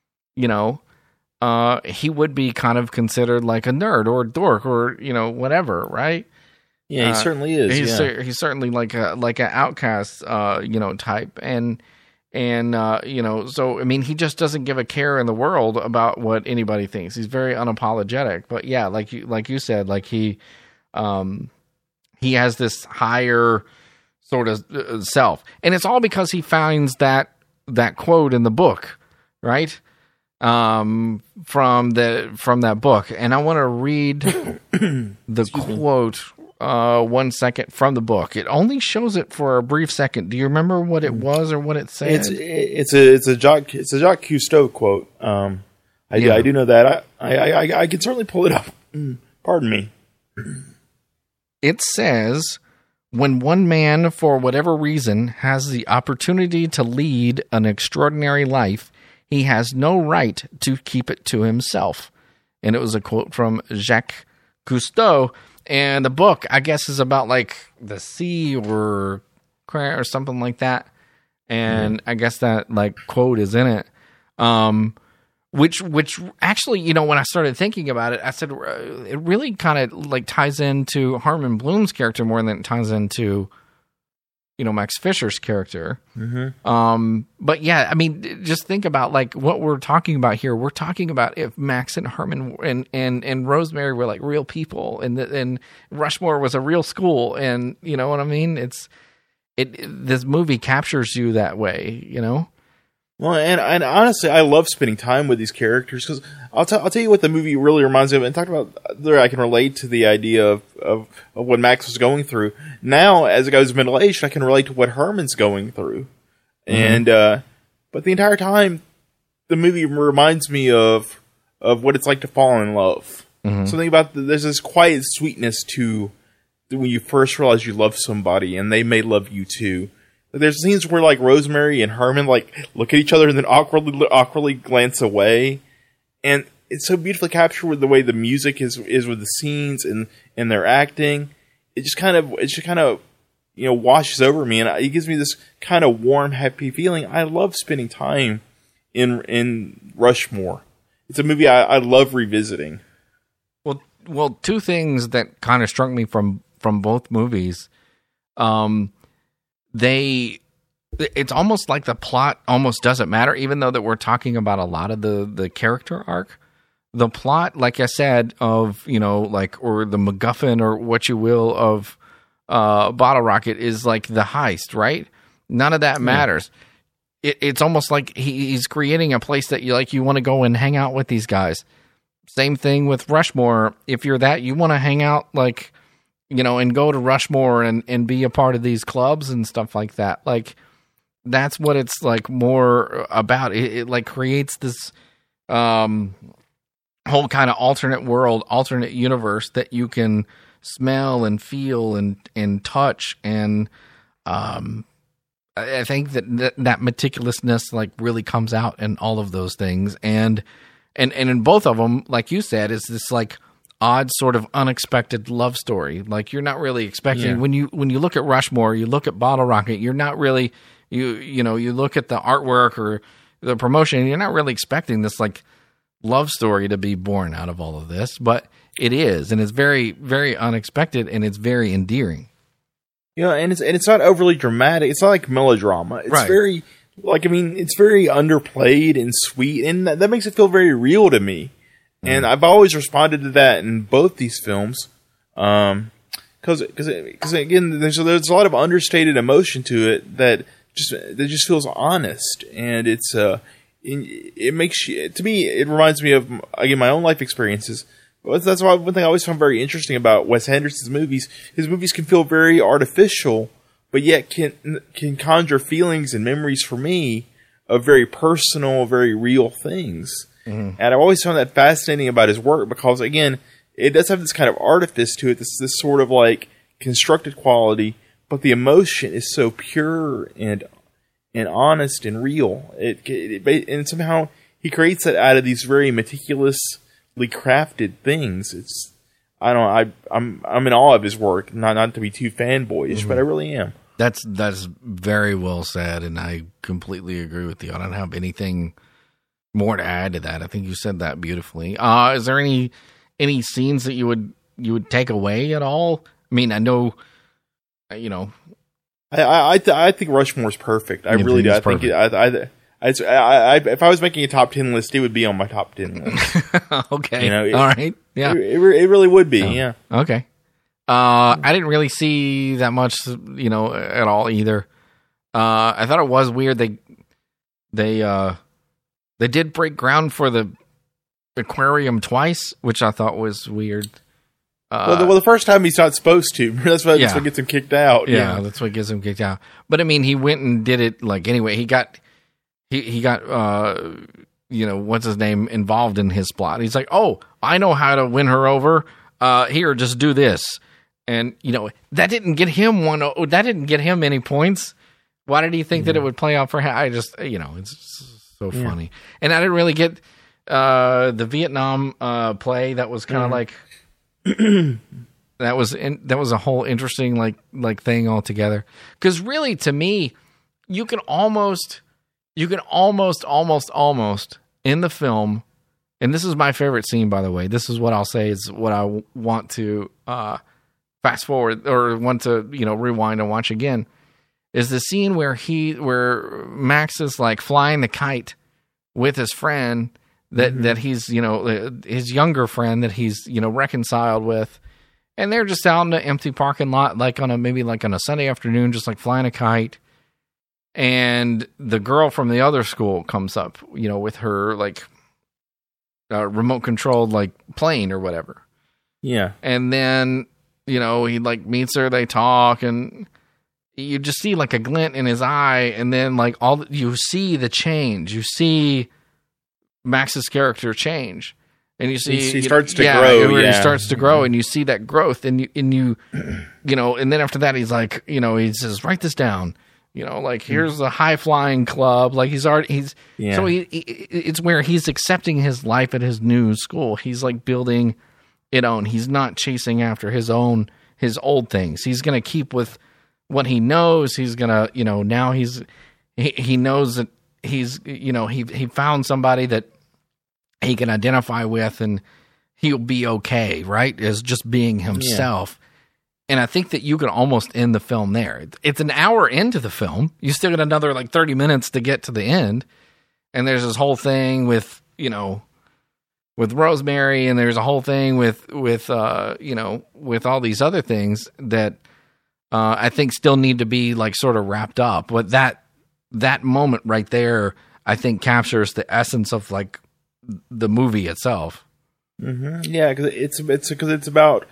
he would be kind of considered like a nerd or a dork or, whatever. Right. Yeah, he certainly is. He's certainly like an outcast, type. And so, I mean, he just doesn't give a care in the world about what anybody thinks. He's very unapologetic. But yeah, like you said, like he has this higher sort of self. And it's all because he finds that quote in the book, right? From that book. And I want to read the quote 1 second from the book. It only shows it for a brief second. Do you remember what it was or what it said? It's a Jacques Cousteau quote. I do know that. I can certainly pull it up. Pardon me. It says, when one man, for whatever reason, has the opportunity to lead an extraordinary life, he has no right to keep it to himself. And it was a quote from Jacques Cousteau. And the book, I guess, is about like the sea or something like that. And I guess that like quote is in it. Which actually, when I started thinking about it, I said it really kind of like ties into Harmon Bloom's character more than it ties into, Max Fisher's character. Mm-hmm. But yeah, I mean, just think about like what we're talking about here. We're talking about if Max and Herman and Rosemary were like real people, and Rushmore was a real school, and you know what I mean. This movie captures you that way, Well, and honestly, I love spending time with these characters because I'll tell you what the movie really reminds me of. And talked about there, I can relate to the idea of what Max was going through. Now, as a guy who's middle aged, I can relate to what Herman's going through. And but the entire time, the movie reminds me of what it's like to fall in love. Something about there's this quiet sweetness to when you first realize you love somebody, and they may love you too. There's scenes where like Rosemary and Herman like look at each other and then awkwardly glance away, and it's so beautifully captured with the way the music is with the scenes and their acting. It just kind of washes over me, and it gives me this kind of warm, happy feeling. I love spending time in Rushmore. It's a movie I love revisiting. Well, two things that kind of struck me from both movies. It's almost like the plot almost doesn't matter, even though that we're talking about a lot of the character arc. The plot, like I said, of, or the MacGuffin or what you will of Bottle Rocket is like the heist, right? None of that matters. It's almost like he's creating a place that you want to go and hang out with these guys. Same thing with Rushmore. If you're that, you want to hang out and go to Rushmore and be a part of these clubs and stuff like that. Like, that's what it's like more about. It like creates this whole kind of alternate world, alternate universe that you can smell and feel and touch. And I think that meticulousness like really comes out in all of those things. And in both of them, like you said, is this like odd sort of unexpected love story. Like, you're not really expecting when you look at Rushmore, you look at Bottle Rocket, you're not really you look at the artwork or the promotion, you're not really expecting this like love story to be born out of all of this, but it is, and it's very, very unexpected, and it's very endearing. And it's not overly dramatic. It's not like melodrama. It's very it's very underplayed and sweet, and that makes it feel very real to me. And I've always responded to that in both these films, because again, there's a lot of understated emotion to it that just feels honest, and it makes you. To me, it reminds me of again my own life experiences. That's why one thing I always found very interesting about Wes Anderson's movies. His movies can feel very artificial, but yet can conjure feelings and memories for me of very personal, very real things. And I've always found that fascinating about his work because, again, it does have this kind of artifice to it, this sort of like constructed quality, but the emotion is so pure and honest and real. And somehow he creates that out of these very meticulously crafted things. I'm in awe of his work. Not to be too fanboyish, but I really am. That's very well said, and I completely agree with you. I don't have anything more to add to that. I think you said that beautifully. Is there any scenes that you would take away at all? I mean, I know, I think Rushmore's perfect. I really do. I think if I was making a top 10 list, it would be on my top 10 list. Okay, all right, yeah, it really would be. Yeah, okay. I didn't really see that much, at all either. I thought it was weird. They did break ground for the aquarium twice, which I thought was weird. Well, the first time he's not supposed to. That's what gets him kicked out. Yeah, that's what gets him kicked out. But I mean, he went and did it like anyway. He got what's his name involved in his plot. He's like, oh, I know how to win her over. Here, just do this. And that didn't get him that didn't get him any points. Why did he think that it would play out for him? I just it's so funny. And I didn't really get the Vietnam play. That was kind of like that was a whole interesting like thing altogether. Because really, to me, you can almost in the film. And this is my favorite scene, by the way. This is what I'll say is what I want to fast forward or want to rewind and watch again. Is the scene where Max is like flying the kite with his friend that he's his younger friend that he's reconciled with, and they're just out in an empty parking lot like on a Sunday afternoon, just like flying a kite. and the girl from the other school comes up, you know, with her like remote controlled like plane or whatever. Yeah. And then, you know, he like meets her, they talk, and you just see like a glint in his eye, and then like you see the change. You see Max's character change, and you see he starts to grow. He starts to grow, and you see that growth, and you know, and then after that, he's like, you know, he says, write this down. You know, like here's a high flying club. Like so it's where he's accepting his life at his new school. He's like building it on. He's not chasing after his old things. He's gonna keep with what he knows. He's gonna, you know, now he knows that he's, you know, he found somebody that he can identify with, and he'll be okay, right? As just being himself. And I think that you can almost end the film there. It's an hour into the film. You still got another like 30 minutes to get to the end. And there's this whole thing with, you know, with Rosemary, and there's a whole thing with you know, with all these other things that I think still need to be like sort of wrapped up. But that moment right there, I think captures the essence of like the movie itself. Mm-hmm. Yeah, because it's about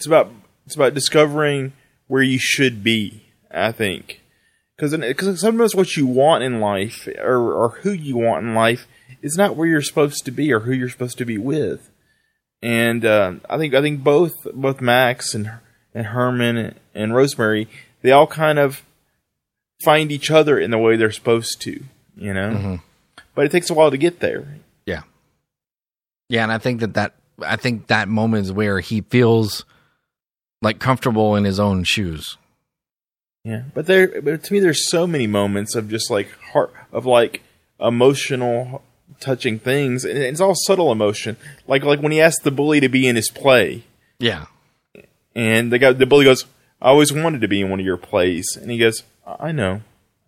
discovering where you should be. I think because sometimes what you want in life or who you want in life is not where you're supposed to be or who you're supposed to be with. And I think both Max and Herman and Rosemary, they all kind of find each other in the way they're supposed to, you know. Mm-hmm. But it takes a while to get there. Yeah, yeah, and I think that moment is where he feels like comfortable in his own shoes. Yeah, but to me, there's so many moments of just like emotional, touching things, and it's all subtle emotion. Like when he asked the bully to be in his play. Yeah. And the bully goes, "I always wanted to be in one of your plays," and he goes, "I know."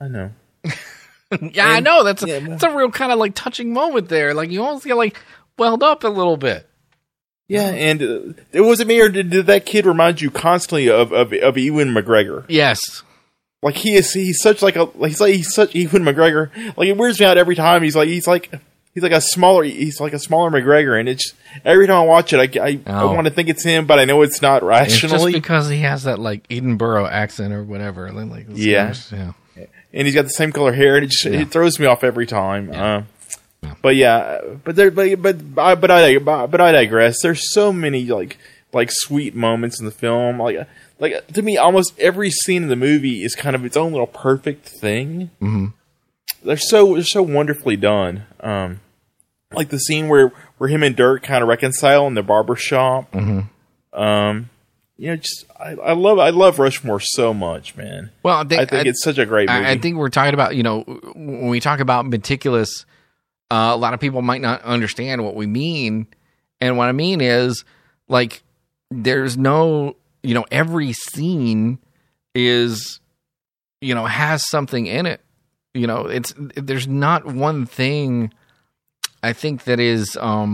Yeah, I know. That's a real kind of like touching moment there. Like you almost get like welled up a little bit. Yeah, and it wasn't me, or did that kid remind you constantly of Ewan McGregor? Yes. Like he's such Ewan McGregor. Like it weirds me out every time. He's like a smaller McGregor, and it's every time I watch it, I want to think it's him, but I know it's not rationally. It's just because he has that like Edinburgh accent or whatever. Like yeah. And he's got the same color hair, and it throws me off every time. Yeah. But I digress. There's so many like sweet moments in the film. Like to me, almost every scene in the movie is kind of its own little perfect thing. Mm-hmm. They're so wonderfully done. Like the scene where him and Dirk kind of reconcile in the barber shop. Mm-hmm. You know, I love Rushmore so much, man. Well, I think it's such a great movie. I think we're talking about, you know, when we talk about meticulous, a lot of people might not understand what we mean. And what I mean is, like, there's no, you know, every scene is, you know, has something in it. You know, there's not one thing I think that is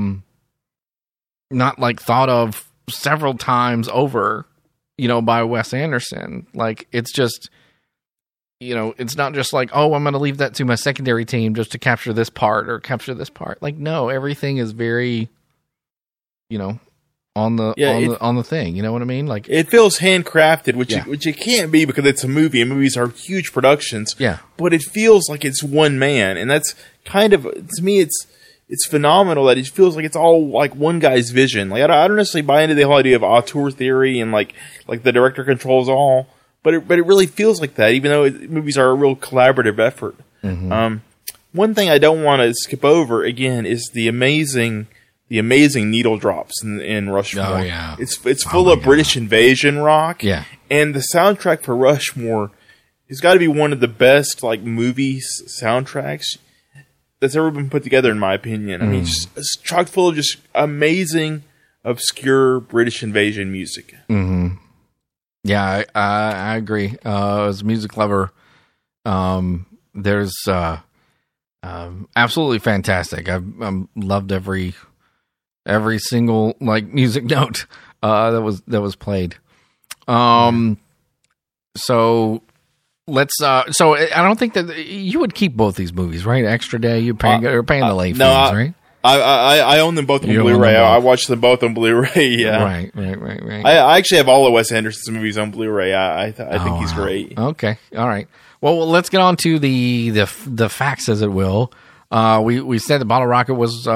not like thought of several times over, you know, by Wes Anderson. Like, it's just, you know, it's not just like, oh, I'm going to leave that to my secondary team just to capture this part or capture this part. Like, no, everything is very, you know, on the thing. You know what I mean? Like, it feels handcrafted, which it can't be because it's a movie, and movies are huge productions. Yeah, but it feels like it's one man, and that's kind of, to me, it's phenomenal that it feels like it's all like one guy's vision. Like I don't necessarily buy into the whole idea of auteur theory and like the director controls all, but it really feels like that, even though movies are a real collaborative effort. Mm-hmm. One thing I don't want to skip over again is the amazing needle drops in Rushmore. Oh yeah, it's full of British invasion rock. Yeah, and the soundtrack for Rushmore has got to be one of the best like movie soundtracks that's ever been put together, in my opinion. I mean, it's chock full of just amazing, obscure British invasion music. Mm-hmm. Yeah, I agree. As a music lover, there's absolutely fantastic. I've loved every single like music note that was played. So let's. So I don't think that you would keep both these movies, right? Extra Day, you're paying the late fees, right? I own them both on Blu-ray. I watched them both on Blu-ray. Yeah, right. I actually have all of Wes Anderson's movies on Blu-ray. I think he's great. Okay, all right. Well, let's get on to the facts, as it will. We said the Bottle Rocket was.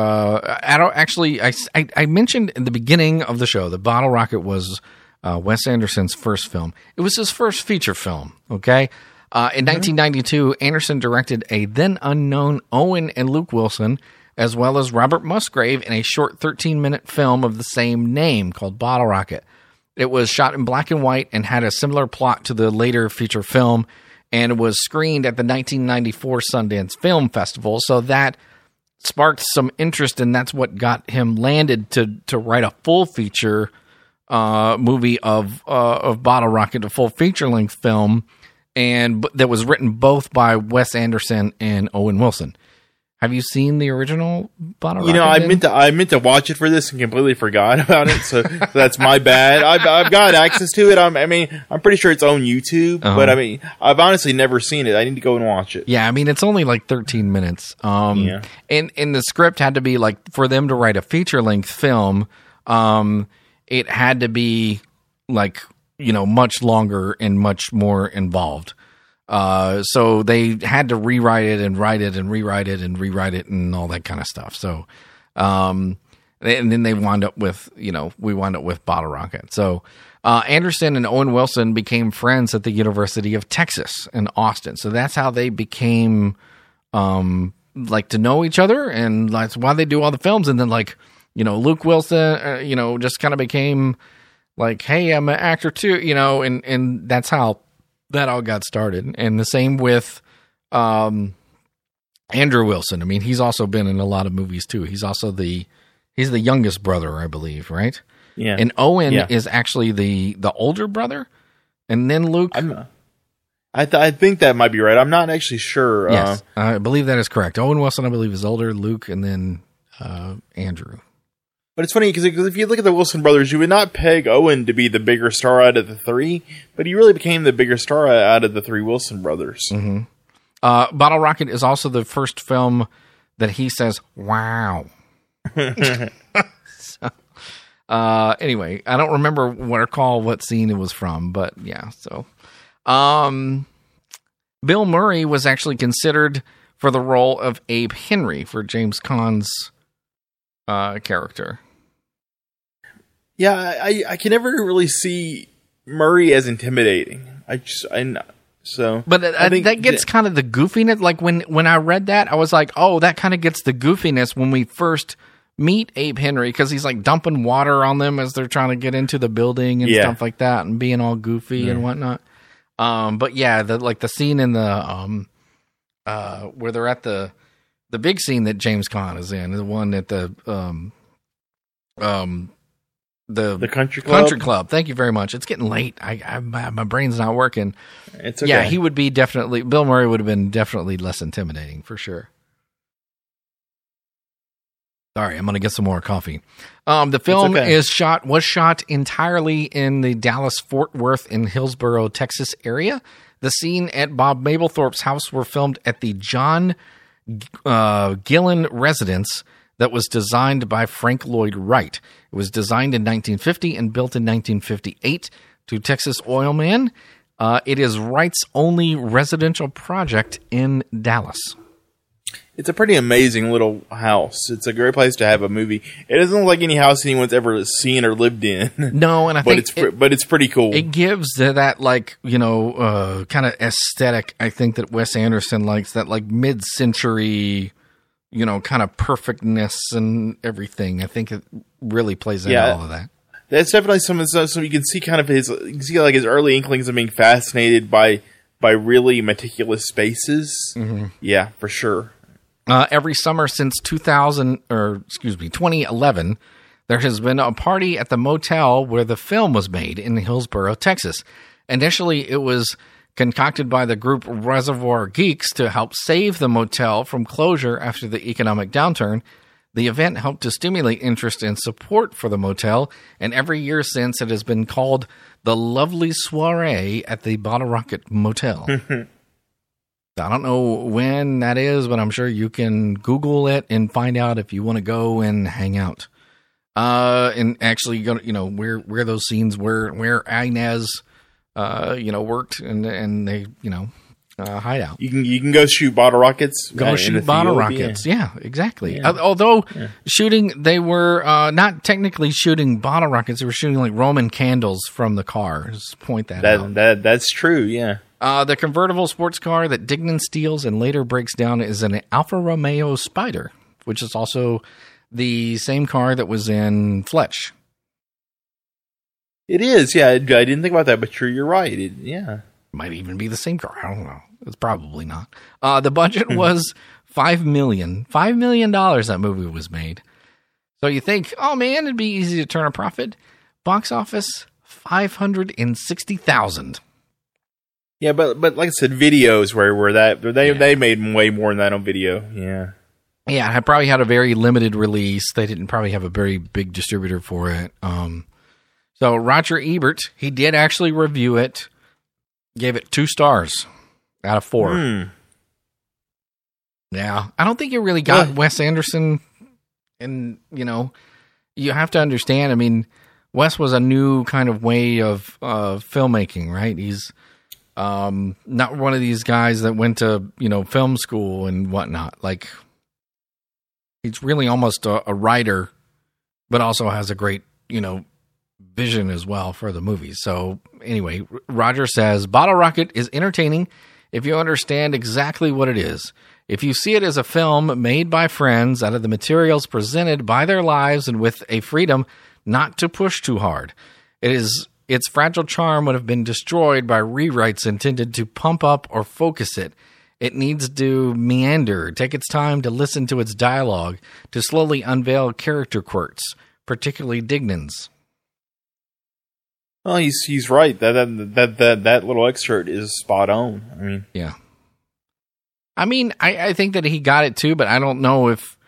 I mentioned in the beginning of the show that Bottle Rocket was Wes Anderson's first film. It was his first feature film. Okay. In 1992, Anderson directed a then unknown Owen and Luke Wilson, as well as Robert Musgrave, in a short 13-minute film of the same name called Bottle Rocket. It was shot in black and white and had a similar plot to the later feature film, and was screened at the 1994 Sundance Film Festival. So that sparked some interest, and that's what got him landed to write a full feature movie of Bottle Rocket, a full feature-length film, and that was written both by Wes Anderson and Owen Wilson. Have you seen the original Bottle Rocket? I meant to watch it for this and completely forgot about it, so that's my bad. I've got access to it. I'm pretty sure it's on YouTube, but I've honestly never seen it. I need to go and watch it. Yeah, it's only like 13 minutes. And the script had to be like, for them to write a feature length film, it had to be like, much longer and much more involved. So they had to rewrite it and write it and rewrite it and rewrite it and all that kind of stuff. So, and then they wound up with, we wound up with Bottle Rocket. So, Anderson and Owen Wilson became friends at the University of Texas in Austin. So that's how they became, like, to know each other, and that's why they do all the films. And then, like, Luke Wilson, just kind of became like, hey, I'm an actor too, and that's how that all got started. And the same with Andrew Wilson. He's also been in a lot of movies too. He's the youngest brother, I believe, right? Yeah. And Owen is actually the older brother, and then Luke. I think that might be right. I'm not actually sure. Yes, I believe that is correct. Owen Wilson, I believe, is older. Luke, and then Andrew. But it's funny because if you look at the Wilson brothers, you would not peg Owen to be the bigger star out of the three, but he really became the bigger star out of the three Wilson brothers. Mm-hmm. Bottle Rocket is also the first film that he says, wow. So, anyway, I don't remember what scene it was from, but yeah. So, Bill Murray was actually considered for the role of Abe Henry for James Caan's character. Yeah, I can never really see Murray as intimidating. But that gets kind of the goofiness. Like when I read that, I was like, oh, that kind of gets the goofiness when we first meet Abe Henry, because he's like dumping water on them as they're trying to get into the building and stuff like that, and being all goofy and whatnot. But yeah, the scene in the where they're at the big scene that James Caan is in, the one at the country club. Country club. Thank you very much. It's getting late. My brain's not working. It's okay. Yeah, he would be definitely. Bill Murray would have been definitely less intimidating for sure. Sorry, I'm gonna get some more coffee. The film was shot entirely in the Dallas-Fort Worth and Hillsborough, Texas area. The scene at Bob Mapplethorpe's house were filmed at the John Gillen residence that was designed by Frank Lloyd Wright. It was designed in 1950 and built in 1958 to Texas Oilman. It is Wright's only residential project in Dallas. It's a pretty amazing little house. It's a great place to have a movie. It doesn't look like any house anyone's ever seen or lived in. No, and I think it's pretty cool. It gives that kind of aesthetic. I think that Wes Anderson likes, that like mid-century, kind of perfectness and everything. I think it really plays into all of that. That's definitely some of the stuff. So you can see his early inklings of being fascinated by really meticulous spaces. Mm-hmm. Yeah, for sure. Every summer since 2011, there has been a party at the motel where the film was made in Hillsborough, Texas. Initially, it was concocted by the group Reservoir Geeks to help save the motel from closure after the economic downturn. The event helped to stimulate interest and support for the motel, and every year since it has been called the Lovely Soiree at the Bottle Rocket Motel. I don't know when that is, but I'm sure you can Google it and find out if you want to go and hang out. And actually go, where those scenes where Inez, worked and they, hide out. You can go shoot bottle rockets. Go shoot bottle rockets. Yeah, exactly. Yeah. Although shooting, they were not technically shooting bottle rockets. They were shooting like Roman candles from the car. Just point that out. That's true. Yeah. The convertible sports car that Dignan steals and later breaks down is an Alfa Romeo Spider, which is also the same car that was in Fletch. It is. Yeah, I didn't think about that, but you're right. Might even be the same car. I don't know. It's probably not. The budget was $5 million. $5 million that movie was made. So you think, oh man, it'd be easy to turn a profit. Box office, $560,000. Yeah, but like I said, videos where they made way more than that on video. Yeah. Yeah, it probably had a very limited release. They didn't probably have a very big distributor for it. So Roger Ebert, he did actually review it. Gave it 2 stars out of 4. Yeah, I don't think it really got Wes Anderson. And, you have to understand, I mean, Wes was a new kind of way of filmmaking, right? He's not one of these guys that went to, film school and whatnot. Like, he's really almost a writer, but also has a great, vision as well for the movies. So anyway, Roger says, Bottle Rocket is entertaining if you understand exactly what it is. If you see it as a film made by friends out of the materials presented by their lives and with a freedom not to push too hard, its fragile charm would have been destroyed by rewrites intended to pump up or focus it. It needs to meander, take its time to listen to its dialogue, to slowly unveil character quirks, particularly Dignan's. Well, he's right. That little excerpt is spot on. I mean, yeah. I mean, I think that he got it too, but I don't know if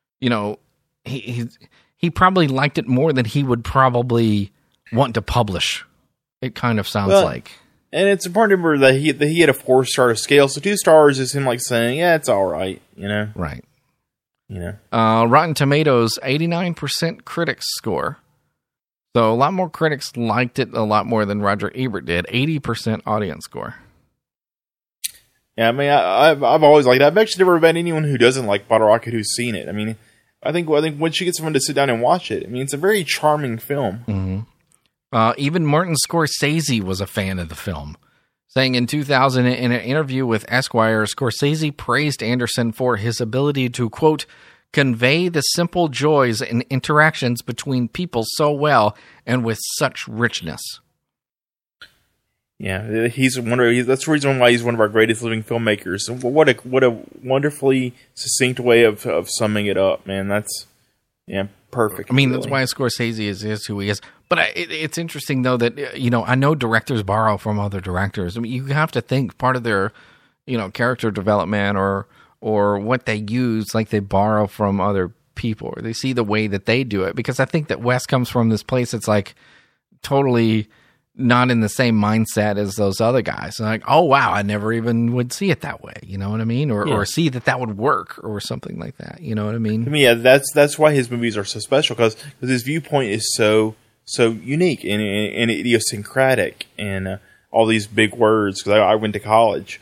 he probably liked it more than he would probably want to publish. It kind of sounds like. And it's important to remember that he had a 4-star scale, so 2 stars is him like saying, yeah, it's all right, Right. Rotten Tomatoes, 89% critics score. So a lot more critics liked it a lot more than Roger Ebert did. 80% audience score. Yeah, I mean, I've always liked it. I've actually never met anyone who doesn't like Bottle Rocket who's seen it. I mean, I think once you get someone to sit down and watch it, I mean, it's a very charming film. Mm-hmm. Even Martin Scorsese was a fan of the film, saying in 2000 in an interview with Esquire, Scorsese praised Anderson for his ability to, quote, convey the simple joys and interactions between people so well and with such richness. Yeah, that's the reason why he's one of our greatest living filmmakers. What a wonderfully succinct way of summing it up, man. That's perfect. I mean, really. That's why Scorsese is who he is. But it's interesting though that I know directors borrow from other directors. I mean, you have to think part of their character development or what they use, like they borrow from other people, or they see the way that they do it. Because I think that Wes comes from this place that's like totally not in the same mindset as those other guys. And like, oh wow, I never even would see it that way. You know what I mean? Or see that would work or something like that. You know what I mean? To me, yeah, that's why his movies are so special, because his viewpoint is so unique and idiosyncratic, and all these big words. Because I went to college,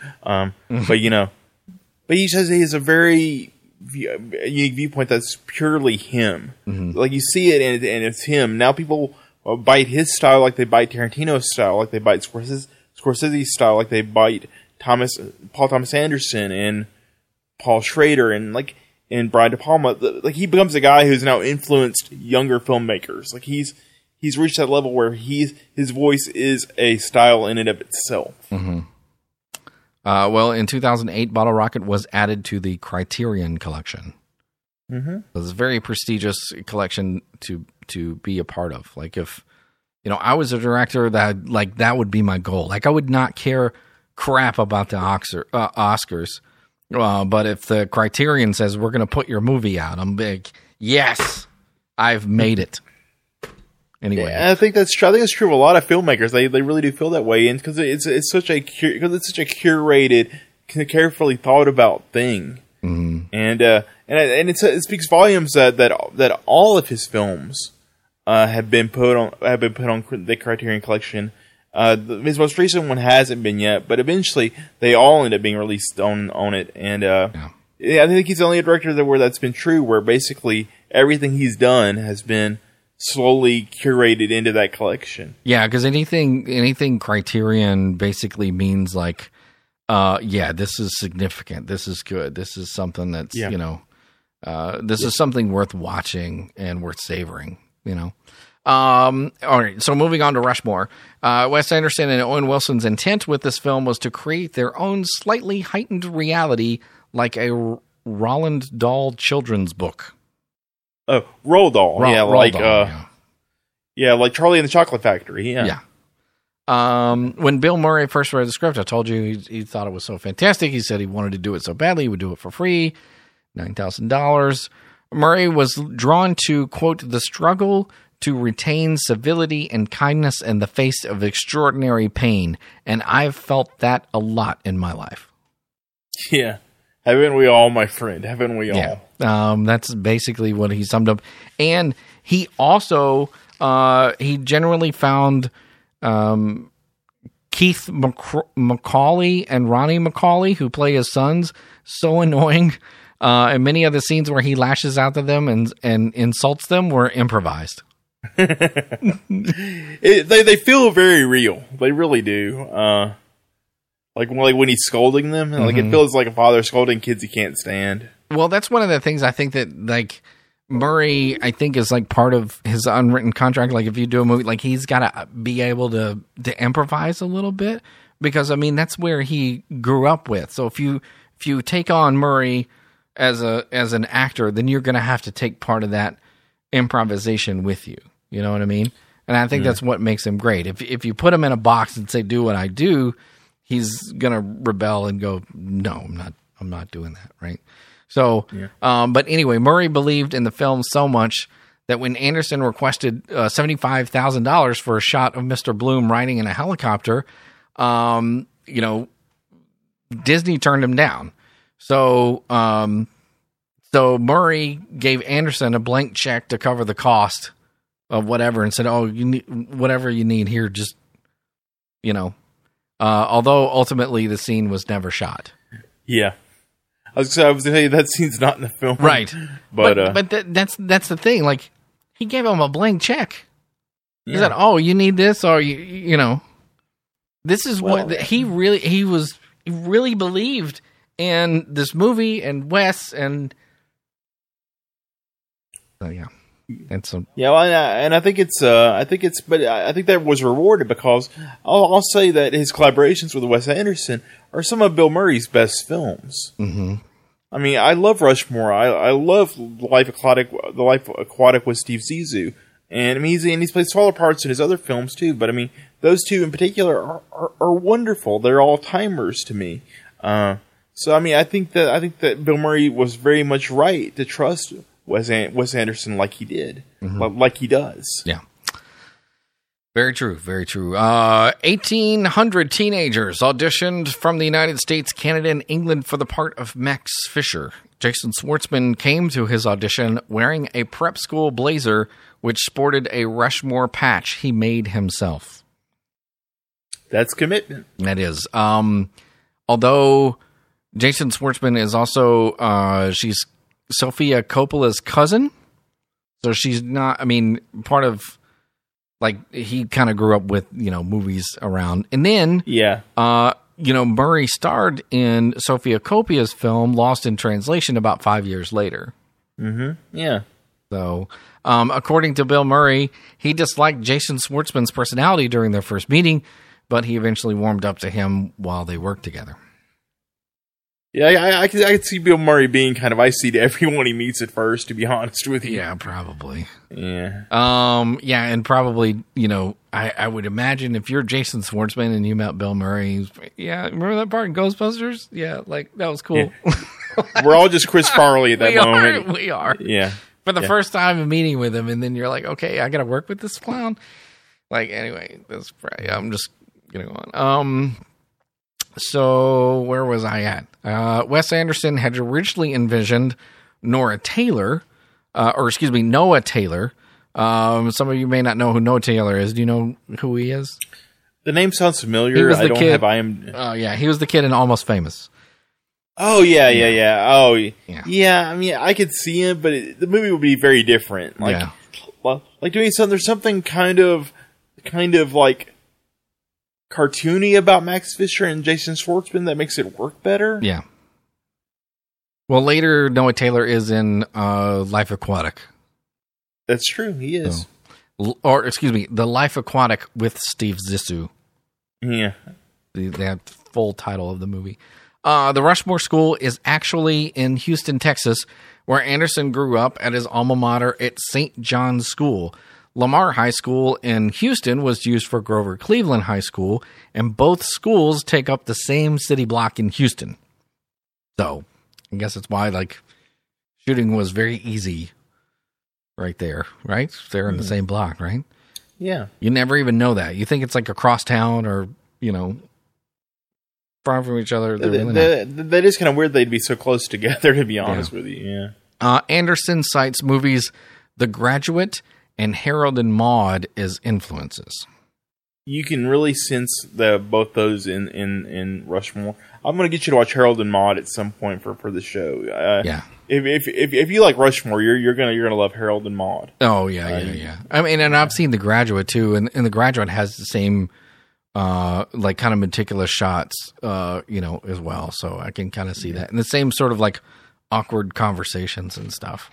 but he has a very unique viewpoint that's purely him. Mm-hmm. Like you see it and it's him. Now people bite his style like they bite Tarantino's style, like they bite Scorsese's style, like they bite Paul Thomas Anderson and Paul Schrader and Brian De Palma. Like he becomes a guy who's now influenced younger filmmakers. Like he's reached that level where his voice is a style in and of itself. Mm-hmm. Well, in 2008, Bottle Rocket was added to the Criterion Collection. Mm-hmm. It's a very prestigious collection to be a part of. Like if, I was a director, that would be my goal. Like I would not care crap about the Oscars. But if the Criterion says we're going to put your movie out, I'm big. Yes, I've made it. Anyway, yeah, I think that's true. I think it's true of a lot of filmmakers. They really do feel that way, and because it's such a curated, carefully thought about thing, and it speaks volumes that all of his films have been put on the Criterion Collection. His most recent one hasn't been yet, but eventually they all end up being released on it. And I think he's the only director where that's been true, where basically everything he's done has been slowly curated into that collection. Yeah, because anything Criterion basically means like, this is significant. This is good. This is something that's this is something worth watching and worth savoring. All right, so moving on to Rushmore. Wes Anderson and Owen Wilson's intent with this film was to create their own slightly heightened reality like a Roald Dahl children's book. Oh, Roald Dahl. Roald Dahl, like Charlie and the Chocolate Factory. Yeah. When Bill Murray first read the script, I told you he thought it was so fantastic. He said he wanted to do it so badly, he would do it for free, $9,000. Murray was drawn to, quote, the struggle to retain civility and kindness in the face of extraordinary pain, and I've felt that a lot in my life. Yeah. Haven't we all, my friend? Haven't we all? Yeah. That's basically what he summed up. And he also, he generally found Keith Macaulay and Ronnie Macaulay, who play his sons, so annoying. And many of the scenes where he lashes out at them and insults them were improvised. They feel very real. They really do. Like when he's scolding them, like it feels like a father scolding kids he can't stand. Well, that's one of the things I think that like Murray, I think, is like part of his unwritten contract. Like if you do a movie, like he's got to be able to improvise a little bit, because I mean that's where he grew up with. So if you take on Murray as an actor, then you're going to have to take part of that improvisation with you. You know what I mean? And I think that's what makes him great. If you put him in a box and say, do what I do, he's going to rebel and go, no, I'm not doing that. Right. So, but anyway, Murray believed in the film so much that when Anderson requested $75,000 for a shot of Mr. Bloom riding in a helicopter, Disney turned him down. So Murray gave Anderson a blank check to cover the cost of whatever and said, "Oh, you need whatever you need here, just although ultimately the scene was never shot." Yeah. I was going to tell you that scene's not in the film. Right. But that's the thing. Like, he gave him a blank check. He said, "Oh, you need this, or this is what he really believed in this movie and Wes and and so and I think I think that was rewarded because I'll say that his collaborations with Wes Anderson are some of Bill Murray's best films. Mm-hmm. I mean, I love Rushmore. I love The Life Aquatic with Steve Zissou, and I mean he's played smaller parts in his other films too. But I mean, those two in particular are wonderful. They're all timers to me. So I mean, I think that Bill Murray was very much right to trust Wes Anderson like he did, like he does. Yeah. Very true, very true. 1,800 teenagers auditioned from the United States, Canada, and England for the part of Max Fisher. Jason Schwartzman came to his audition wearing a prep school blazer, which sported a Rushmore patch he made himself. That's commitment. That is. Although Jason Schwartzman is also, she's Sofia Coppola's cousin. So she's not, I mean, part of, like, he kind of grew up with, movies around. And then, Murray starred in Sofia Coppola's film Lost in Translation about 5 years later. Mm-hmm. Yeah. So, according to Bill Murray, he disliked Jason Schwartzman's personality during their first meeting, but he eventually warmed up to him while they worked together. Yeah, I could see Bill Murray being kind of icy to everyone he meets at first, to be honest with you. Yeah, probably. Yeah. And probably, I would imagine if you're Jason Schwartzman and you met Bill Murray, remember that part in Ghostbusters? Yeah, like, that was cool. Yeah. We're all just Chris Farley at that moment. We are. Yeah. for the first time of meeting with him, and then you're like, okay, I got to work with this clown. Like, anyway, I'm just getting on. So where was I at? Wes Anderson had originally envisioned Noah Taylor. Some of you may not know who Noah Taylor is. Do you know who he is? The name sounds familiar. I don't have Oh, yeah. He was the kid in Almost Famous. Oh, yeah. Oh, yeah. I mean, I could see him, but the movie would be very different. Like doing something, there's something kind of like cartoony about Max Fisher and Jason Schwartzman that makes it work better. Yeah. Well, later, Noah Taylor is in Life Aquatic. That's true. He is. The Life Aquatic with Steve Zissou. Yeah. The full title of the movie. The Rushmore School is actually in Houston, Texas, where Anderson grew up at his alma mater at St. John's School. Lamar High School in Houston was used for Grover Cleveland High School, and both schools take up the same city block in Houston. So, I guess that's why, like, shooting was very easy right there, right? They're in the same block, right? Yeah. You never even know that. You think it's like across town or, far from each other. That is kind of weird they'd be so close together, to be honest with you. Yeah. Anderson cites movies The Graduate and Harold and Maude as influences. You can really sense both those in Rushmore. I'm going to get you to watch Harold and Maude at some point for the show. Yeah. If you like Rushmore, you're gonna love Harold and Maude. Oh yeah. I mean, and I've seen The Graduate too, and The Graduate has the same like kind of meticulous shots, as well. So I can kind of see that, and the same sort of like awkward conversations and stuff.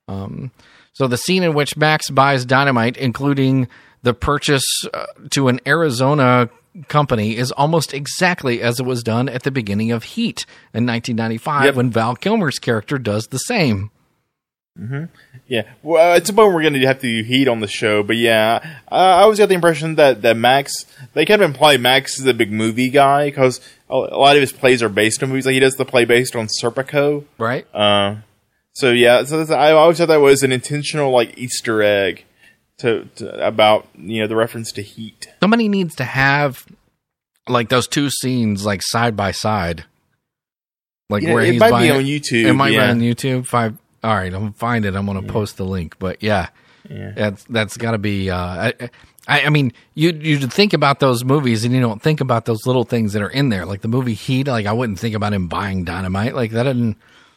So the scene in which Max buys dynamite, including the purchase to an Arizona company, is almost exactly as it was done at the beginning of Heat in 1995 when Val Kilmer's character does the same. Mm-hmm. Yeah. Well, at some point we're going to have to do Heat on the show, but yeah, I always got the impression that Max, they kind of imply Max is a big movie guy because a lot of his plays are based on movies. Like he does the play based on Serpico. Right. So I always thought that was an intentional like Easter egg to about the reference to Heat. Somebody needs to have like those two scenes like side by side, like where it he's might buying be on YouTube. It might be on YouTube. All right, I'm gonna find it. I'm gonna post the link. But that's got to be. I mean, you think about those movies and you don't think about those little things that are in there, like the movie Heat. Like I wouldn't think about him buying dynamite. Like that didn't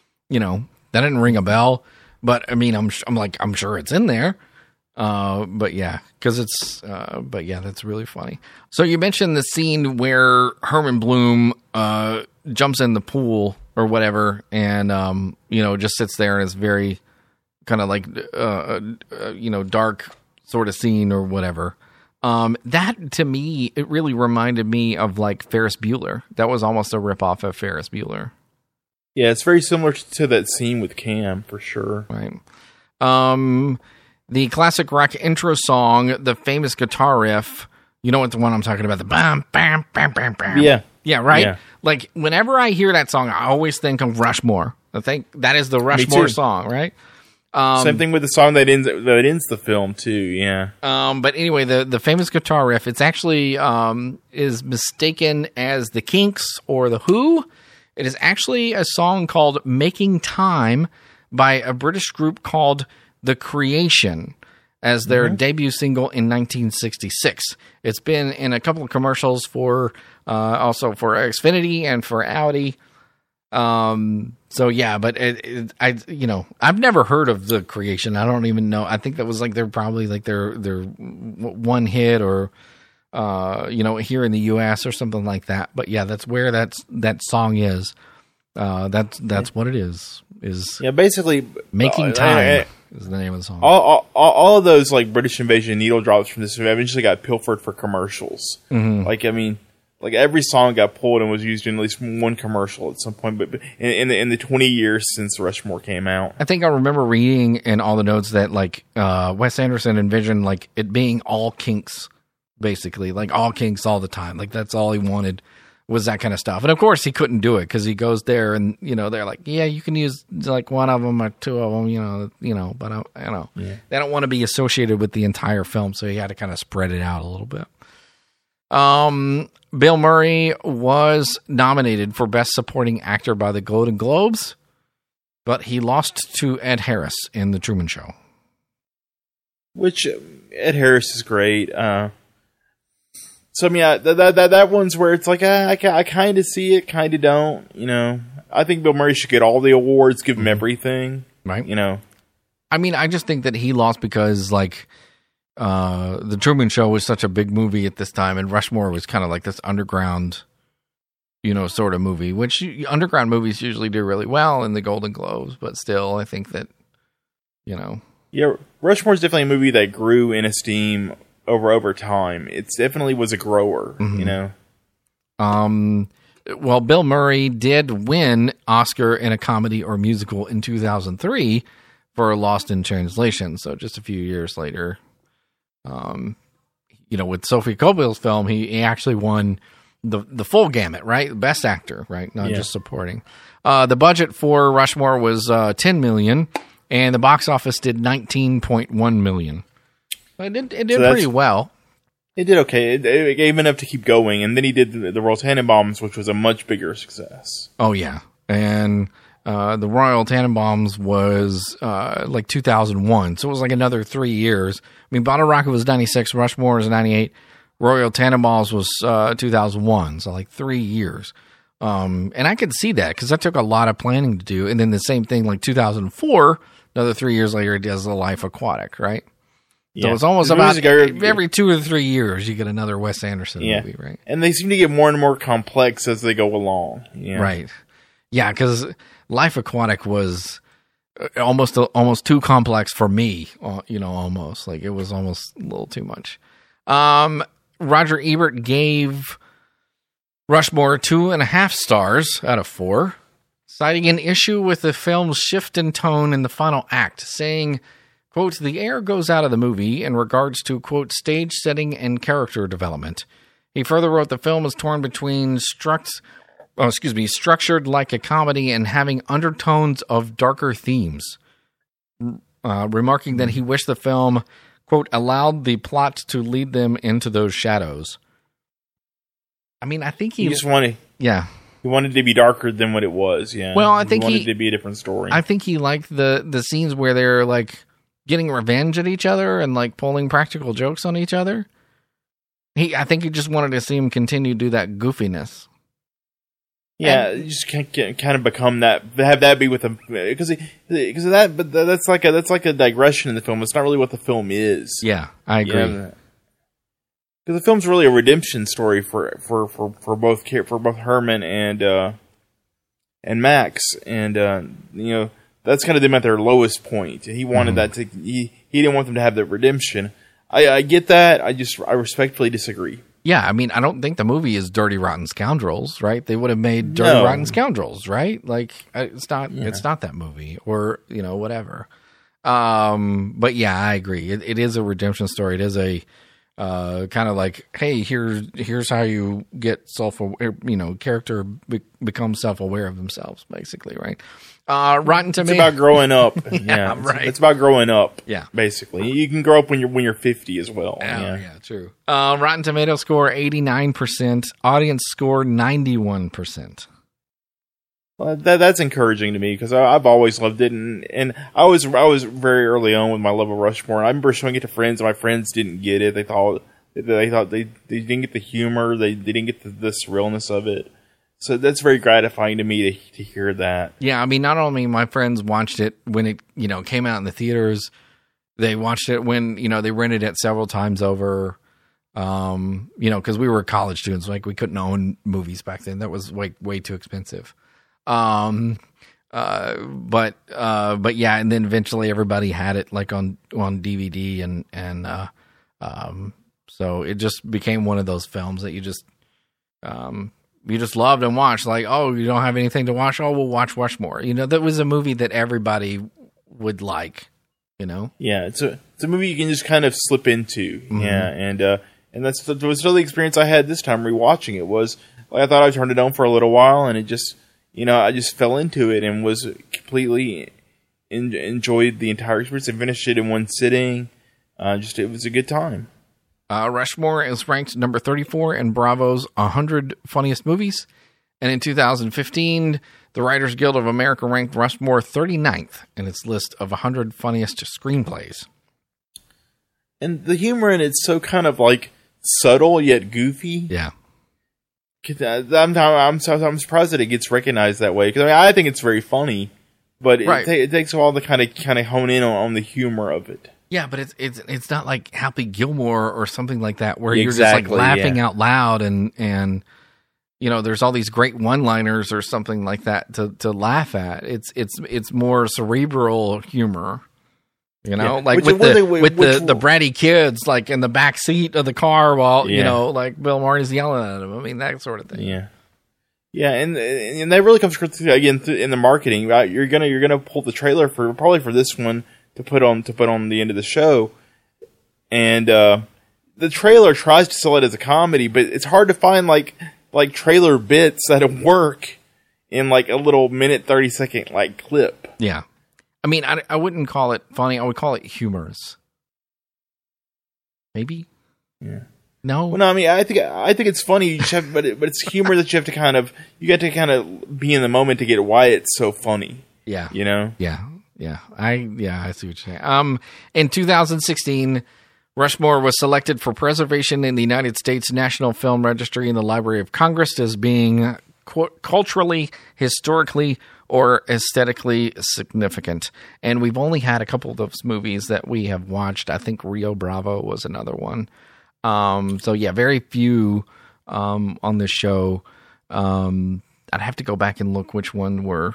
ring a bell. But I mean, I'm sure it's in there. But yeah, that's really funny. So you mentioned the scene where Herman Bloom jumps in the pool or whatever, and just sits there and is very kind of like dark sort of scene or whatever. That to me, it really reminded me of like Ferris Bueller. That was almost a ripoff of Ferris Bueller. Yeah, it's very similar to that scene with Cam for sure. Right. The classic rock intro song, the famous guitar riff, you know what the one I'm talking about, the bam, bam, bam, bam, bam. Yeah. Yeah, right? Yeah. Like, whenever I hear that song, I always think of Rushmore. I think that is the Rushmore song, right? Same thing with the song that ends the film, too, yeah. But anyway, the famous guitar riff, it's actually is mistaken as the Kinks or the Who. It is actually a song called Making Time by a British group called The Creation as their debut single in 1966. It's been in a couple of commercials for also for Xfinity and for Audi. So yeah, but I've never heard of The Creation. I don't even know. I think that was like they're probably like their one hit or here in the US or something like that. But yeah, that's where that song is. That's what it is basically Making Time is the name of the song. All of those like British Invasion needle drops from this eventually got pilfered for commercials. Mm-hmm. Like I mean, like every song got pulled and was used in at least one commercial at some point. But in the 20 years since Rushmore came out, I think I remember reading in all the notes that like Wes Anderson envisioned like it being all Kinks, basically like all Kinks all the time. Like that's all he wanted was that kind of stuff. And of course he couldn't do it because he goes there and, they're like, yeah, you can use like one of them or two of them, but they don't want to be associated with the entire film. So he had to kind of spread it out a little bit. Bill Murray was nominated for Best Supporting Actor by the Golden Globes, but he lost to Ed Harris in The Truman Show. Which Ed Harris is great. So I mean, that one's where it's like I kind of see it, kind of don't. I think Bill Murray should get all the awards, give him everything, right? I mean, I just think that he lost because like The Truman Show was such a big movie at this time, and Rushmore was kind of like this underground, sort of movie. Which underground movies usually do really well in the Golden Globes, but still, I think that yeah, Rushmore's definitely a movie that grew in esteem over time. It definitely was a grower, Well, Bill Murray did win Oscar in a comedy or musical in 2003 for Lost in Translation. So just a few years later, with Sophia Coppola's film, he actually won the full gamut, right? Best actor, right? Not just supporting. The budget for Rushmore was $10 million, and the box office did $19.1 million. It did pretty well. It did okay. It gave enough to keep going, and then he did the Royal Tenenbaums, which was a much bigger success. Oh yeah, and the Royal Tenenbaums was like 2001, so it was like another 3 years. I mean, Bottle Rocket was 96, Rushmore was 98, Royal Tenenbaums was 2001, so like 3 years. And I could see that because that took a lot of planning to do. And then the same thing, like 2004, another 3 years later, it does The Life Aquatic, right? Yeah. So it's almost about every 2 or 3 years you get another Wes Anderson movie, right? And they seem to get more and more complex as they go along. Yeah. Right. Yeah, because Life Aquatic was almost too complex for me, almost. Like it was almost a little too much. Roger Ebert gave Rushmore 2.5 stars out of 4, citing an issue with the film's shift in tone in the final act, saying, quote, the air goes out of the movie in regards to, quote, stage setting and character development. He further wrote the film is torn between structured like a comedy and having undertones of darker themes, remarking that he wished the film, quote, allowed the plot to lead them into those shadows. I mean, I think he just wanted, he wanted to be darker than what it was. Yeah. Well, I think he wanted it to be a different story. I think he liked the scenes where they're like getting revenge at each other and like pulling practical jokes on each other. I think he just wanted to see him continue to do that goofiness. Yeah, you just can't kind of become that. Have that be with him because of that. But that's like a digression in the film. It's not really what the film is. Yeah, I agree. Because the film's really a redemption story for both Herman and Max, and that's kind of them at their lowest point. He wanted that to. He didn't want them to have that redemption. I get that. I respectfully disagree. Yeah, I mean, I don't think the movie is Dirty Rotten Scoundrels, right? They would have made Dirty Rotten Scoundrels, right? Like, it's not that movie, or whatever. But yeah, I agree. It is a redemption story. It is a kind of like, hey, here's how you get character becomes self-aware of themselves, basically, right? Rotten Tomatoes. It's about growing up. Yeah, right. It's about growing up. Yeah, basically, you can grow up when you're 50 as well. Yeah, true. Rotten Tomatoes score 89%. Audience score 91%. Well, that's encouraging to me because I've always loved it, and I was very early on with my love of Rushmore. I remember showing it to friends, and my friends didn't get it. They thought they didn't get the humor. They didn't get the surrealness of it. So that's very gratifying to me to hear that. Yeah, I mean, not only my friends watched it when it came out in the theaters, they watched it when they rented it several times over. Because we were college students, like we couldn't own movies back then. That was way too expensive. But yeah, and then eventually everybody had it like on DVD and so it just became one of those films that you just loved and watched. Like, oh, you don't have anything to watch? Oh, we'll watch Rushmore. That was a movie that everybody would like. Yeah, it's a movie you can just kind of slip into. Mm-hmm. Yeah, and that's the experience I had this time rewatching it was I thought I turned it on for a little while, and it just, I just fell into it and was completely enjoyed the entire experience. I finished it in one sitting. It was a good time. Rushmore is ranked number 34 in Bravo's 100 Funniest Movies. And in 2015, the Writers Guild of America ranked Rushmore 39th in its list of 100 funniest screenplays. And the humor in it's so kind of like subtle yet goofy. Yeah. I'm surprised that it gets recognized that way. Because I think it's very funny, but it takes a while to kind of hone in on the humor of it. Yeah, but it's not like Happy Gilmore or something like that where you're just like laughing out loud and there's all these great one-liners or something like that to laugh at. It's more cerebral humor. Like with the bratty kids like in the back seat of the car while like Bill Murray's yelling at them. I mean, that sort of thing. Yeah, and that really comes again in the marketing. You're gonna pull the trailer for this one to put on the end of the show, and the trailer tries to sell it as a comedy, but it's hard to find like trailer bits that work in like a little minute 30-second like clip. Yeah, I mean, I wouldn't call it funny. I would call it humorous. Maybe. Yeah. No. Well, no. I mean, I think it's funny. You just have, but it's humor that you have to kind of be in the moment to get why it's so funny. Yeah. Yeah. I see what you're saying. In 2016, Rushmore was selected for preservation in the United States National Film Registry in the Library of Congress as being culturally, historically, or aesthetically significant. And we've only had a couple of those movies that we have watched. I think Rio Bravo was another one. So yeah, very few on this show. I'd have to go back and look which one were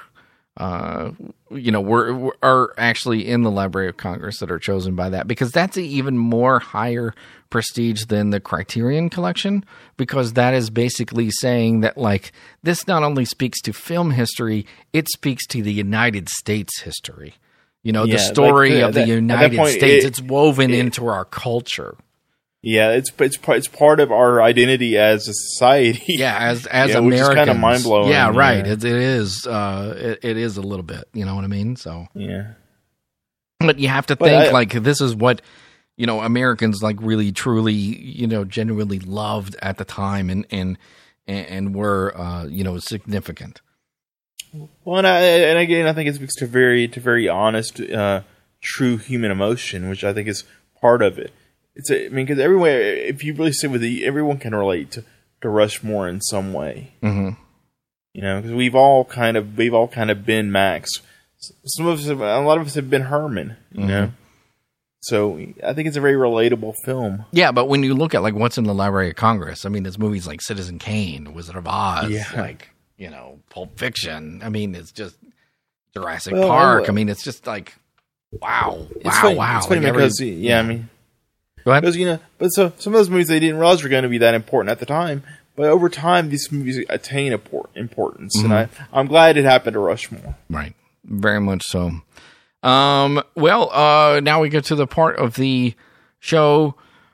are actually in the Library of Congress that are chosen by that, because that's an even more higher prestige than the Criterion Collection, because that is basically saying that like this not only speaks to film history, it speaks to the United States history. The story of the United States. It's woven into our culture. Yeah, it's part of our identity as a society. Yeah, as Americans, which is kind of mind blowing. Yeah, right. It is. It is a little bit. You know what I mean? So yeah. But you have to think like this is what Americans like really truly genuinely loved at the time and were significant. Well, and again, I think it speaks to very honest, true human emotion, which I think is part of it. Because everywhere, if you really sit with everyone can relate to Rushmore in some way. Mm-hmm. Because we've all kind of been Max. A lot of us have been Herman. So I think it's a very relatable film. Yeah, but when you look at like what's in the Library of Congress, I mean, it's movies like Citizen Kane, Wizard of Oz, Pulp Fiction. I mean, it's just Jurassic Park. I mean, it's just like wow. It's funny because I mean. Go ahead. Because, but so some of those movies they didn't realize were going to be that important at the time. But over time, these movies attain importance, mm-hmm. and I'm glad it happened to Rushmore. Right, very much so. Now we get to the part of the show,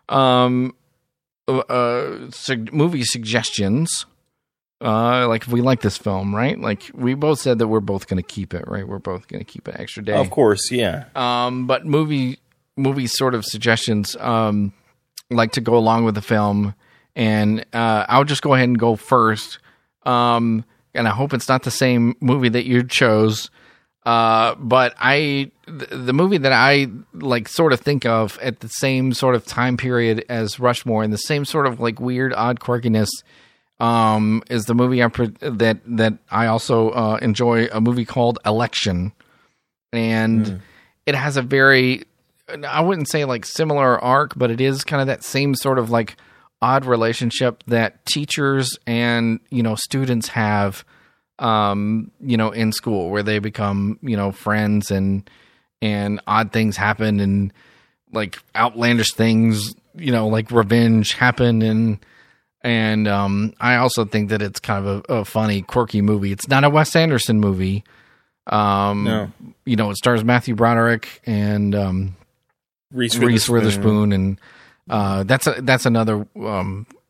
movie suggestions. Like if we like this film, right? Like we both said that we're both going to keep it, right? We're both going to keep an extra day, of course, yeah. But movie sort of suggestions like to go along with the film, and I'll just go ahead and go first, and I hope it's not the same movie that you chose, but the movie that I like sort of think of at the same sort of time period as Rushmore and the same sort of like weird odd quirkiness is the movie that I also enjoy, a movie called Election, and it has a very, I wouldn't say like similar arc, but it is kind of that same sort of like odd relationship that teachers and, students have, in school, where they become, friends and odd things happen and like outlandish things, like revenge happen. And I also think that it's kind of a funny, quirky movie. It's not a Wes Anderson movie. No. It stars Matthew Broderick and, Reese Witherspoon, and that's another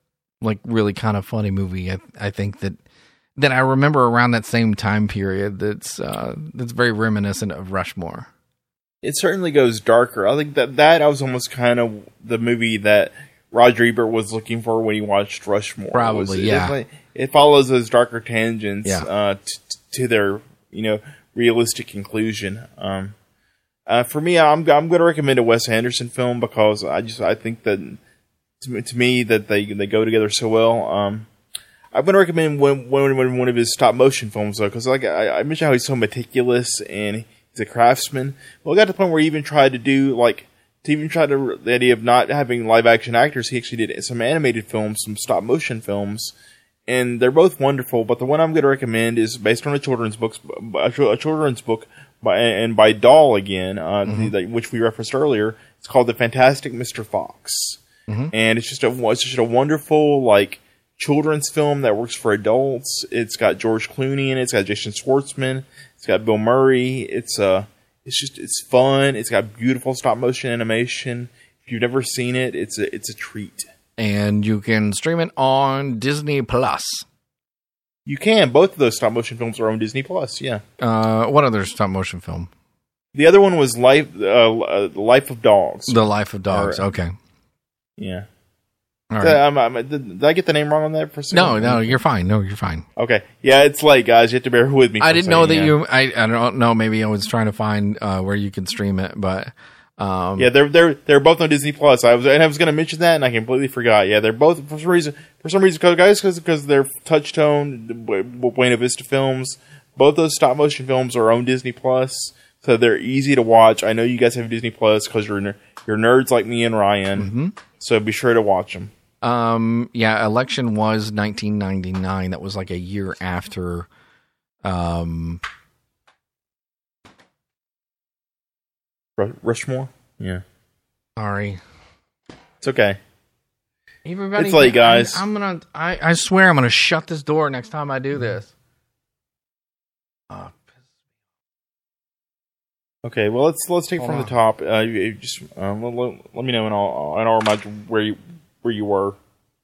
like really kind of funny movie. I think that I remember around that same time period. That's very reminiscent of Rushmore. It certainly goes darker. I think that was almost kind of the movie that Roger Ebert was looking for when he watched Rushmore. Probably, yeah. It follows those darker tangents Yeah. to their realistic conclusion. For me, I'm going to recommend a Wes Anderson film because I think that to me that they go together so well. I'm going to recommend one of his stop motion films though, because like I mentioned how he's so meticulous and he's a craftsman. Well, it got to the point where he even tried to do the idea of not having live action actors. He actually did some animated films, some stop motion films, and they're both wonderful. But the one I'm going to recommend is based on a children's book by Dahl again, which we referenced earlier. It's called The Fantastic Mr. Fox, and it's just a wonderful like children's film that works for adults. It's got George Clooney in it. It's got Jason Schwartzman. It's got Bill Murray. It's fun. It's got beautiful stop motion animation. If you've never seen it, it's a treat. And you can stream it on Disney Plus. You can. Both of those stop motion films are on Disney Plus. Yeah. What other stop motion film? The other one was Life of Dogs. The Life of Dogs. Okay. Yeah. All right. Did I get the name wrong on that for a second? No, you're fine. No, you're fine. Okay. Yeah, it's late, guys. You have to bear with me. I didn't know that you. I don't know. Maybe I was trying to find where you can stream it, but yeah, they're both on Disney Plus. I was going to mention that, and I completely forgot. Yeah, they're both for some reason, because they're Touchstone, Buena Vista Films. Both those stop motion films are on Disney Plus, so they're easy to watch. I know you guys have Disney Plus because you're nerds like me and Ryan, so be sure to watch them. Yeah, Election was 1999. That was like a year after. Rushmore? Yeah. Sorry. It's okay. Everybody, it's late, guys. I swear I'm gonna shut this door next time I do this. Okay, well let's take it from the top. You just let me know and I'll remind you where you were.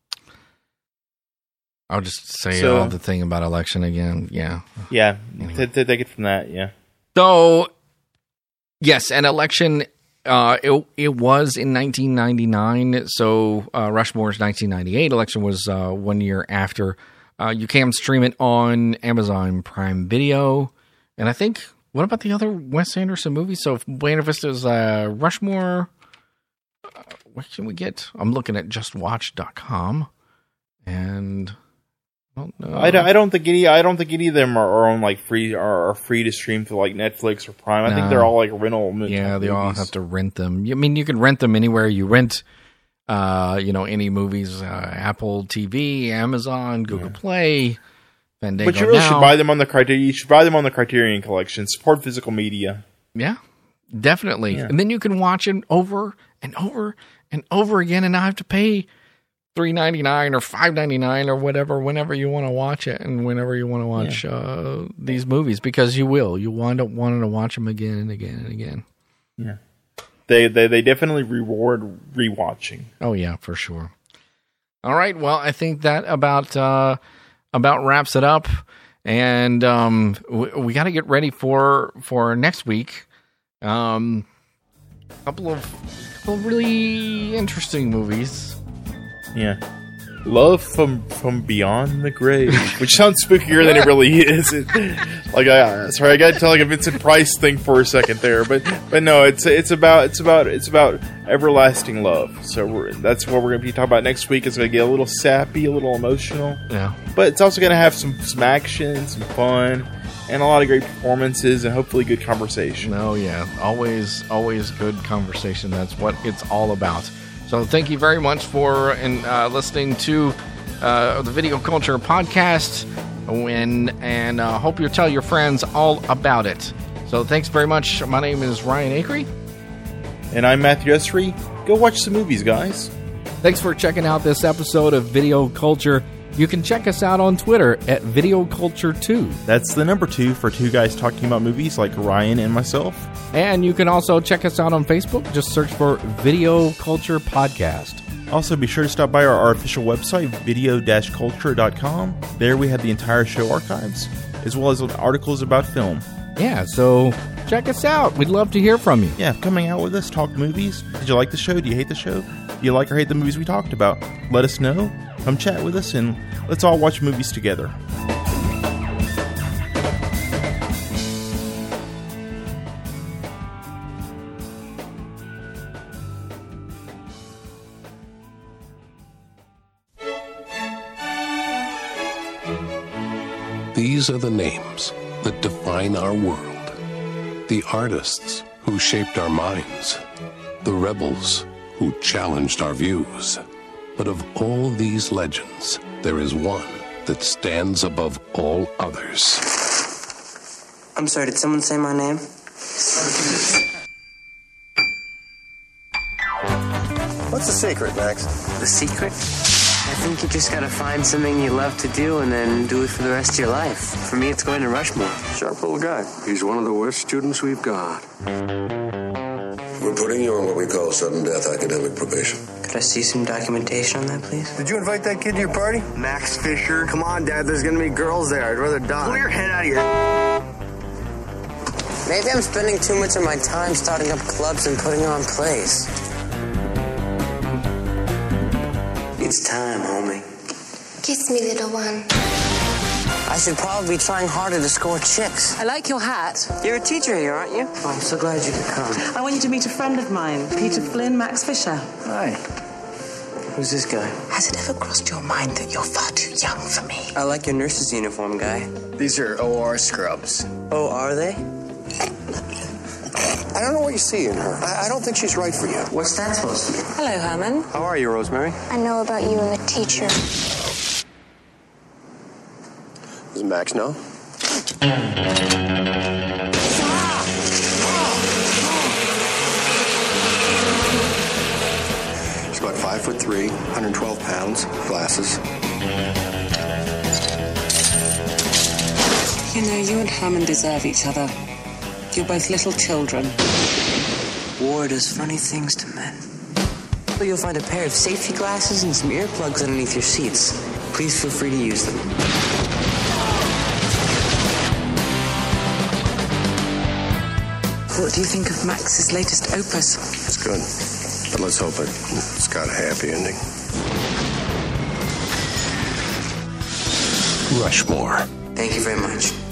I'll just say all the thing about Election again. Yeah. Yeah. Anyway. Take it from that. Yeah. So, yes, an Election. It was in 1999. So Rushmore is 1998. Election was 1 year after. You can stream it on Amazon Prime Video, and I think. What about the other Wes Anderson movies? So, if Buena Vista's Rushmore. What can we get? I'm looking at JustWatch.com, and I don't know. I don't think any of them are on like free to stream through like Netflix or Prime. I think they're all like rental movies. Yeah, they all have to rent them. I mean, you can rent them anywhere you rent. Any movies, Apple TV, Amazon, Google Play. Fandango but you really should buy them on the Criterion. You should buy them on the Criterion Collection. Support physical media. Yeah, definitely. Yeah. And then you can watch it over and over and over again, and not have to pay $3.99 or $5.99 or whatever whenever you want to watch it and whenever you want to watch these movies, because you will. You wind up wanting to watch them again and again and again. Yeah, they definitely reward rewatching. Oh yeah, for sure. All right. Well, I think that about wraps it up, and we got to get ready for next week. A couple of really interesting movies. Yeah, Love from Beyond the Grave, which sounds spookier than it really is. I got to tell like a Vincent Price thing for a second there, but no, it's about everlasting love. So that's what we're going to be talking about next week. It's going to get a little sappy, a little emotional. Yeah, but it's also going to have some action, some fun, and a lot of great performances, and hopefully good conversation. Oh yeah, always good conversation. That's what it's all about. So thank you very much for listening to the Video Culture Podcast, and hope you'll tell your friends all about it. So thanks very much. My name is Ryan Acree. And I'm Matthew Esri. Go watch some movies, guys. Thanks for checking out this episode of Video Culture. You can check us out on Twitter at VideoCulture2. That's the number 2 for two guys talking about movies like Ryan and myself. And you can also check us out on Facebook. Just search for Video Culture Podcast. Also, be sure to stop by our official website, video-culture.com. There we have the entire show archives, as well as articles about film. Yeah, so check us out. We'd love to hear from you. Yeah, come hang out with us, talk movies. Did you like the show? Do you hate the show? Do you like or hate the movies we talked about? Let us know. Come chat with us, and let's all watch movies together. These are the names that define our world. The artists who shaped our minds. The rebels who challenged our views. But of all these legends, there is one that stands above all others. I'm sorry, did someone say my name? What's the secret, Max? The secret? I think you just gotta find something you love to do and then do it for the rest of your life. For me, it's going to Rushmore. Sharp little guy. He's one of the worst students we've got. We're putting you on what we call sudden death academic probation. Could I see some documentation on that, please? Did you invite that kid to your party? Max Fisher. Come on, Dad, there's gonna be girls there. I'd rather die. Pull your head out of here. Maybe I'm spending too much of my time starting up clubs and putting on plays. It's time, homie. Kiss me, little one. I should probably be trying harder to score chicks. I like your hat. You're a teacher here, aren't you? Oh, I'm so glad you could come. I want you to meet a friend of mine, Peter Flynn, Max Fisher. Hi. Who's this guy? Has it ever crossed your mind that you're far too young for me? I like your nurse's uniform, guy. These are OR scrubs. Oh, are they? I don't know what you see in her. I don't think she's right for you. What's that supposed to mean? Hello, Herman. How are you, Rosemary? I know about you and the teacher. Does Max know? She's about 5'3", 112 pounds, glasses. You know, you and Herman deserve each other. You're both little children. War does funny things to men. Well, you'll find a pair of safety glasses and some earplugs underneath your seats. Please feel free to use them. What do you think of Max's latest opus? It's good, but let's hope it's got a happy ending. Rushmore. Thank you very much.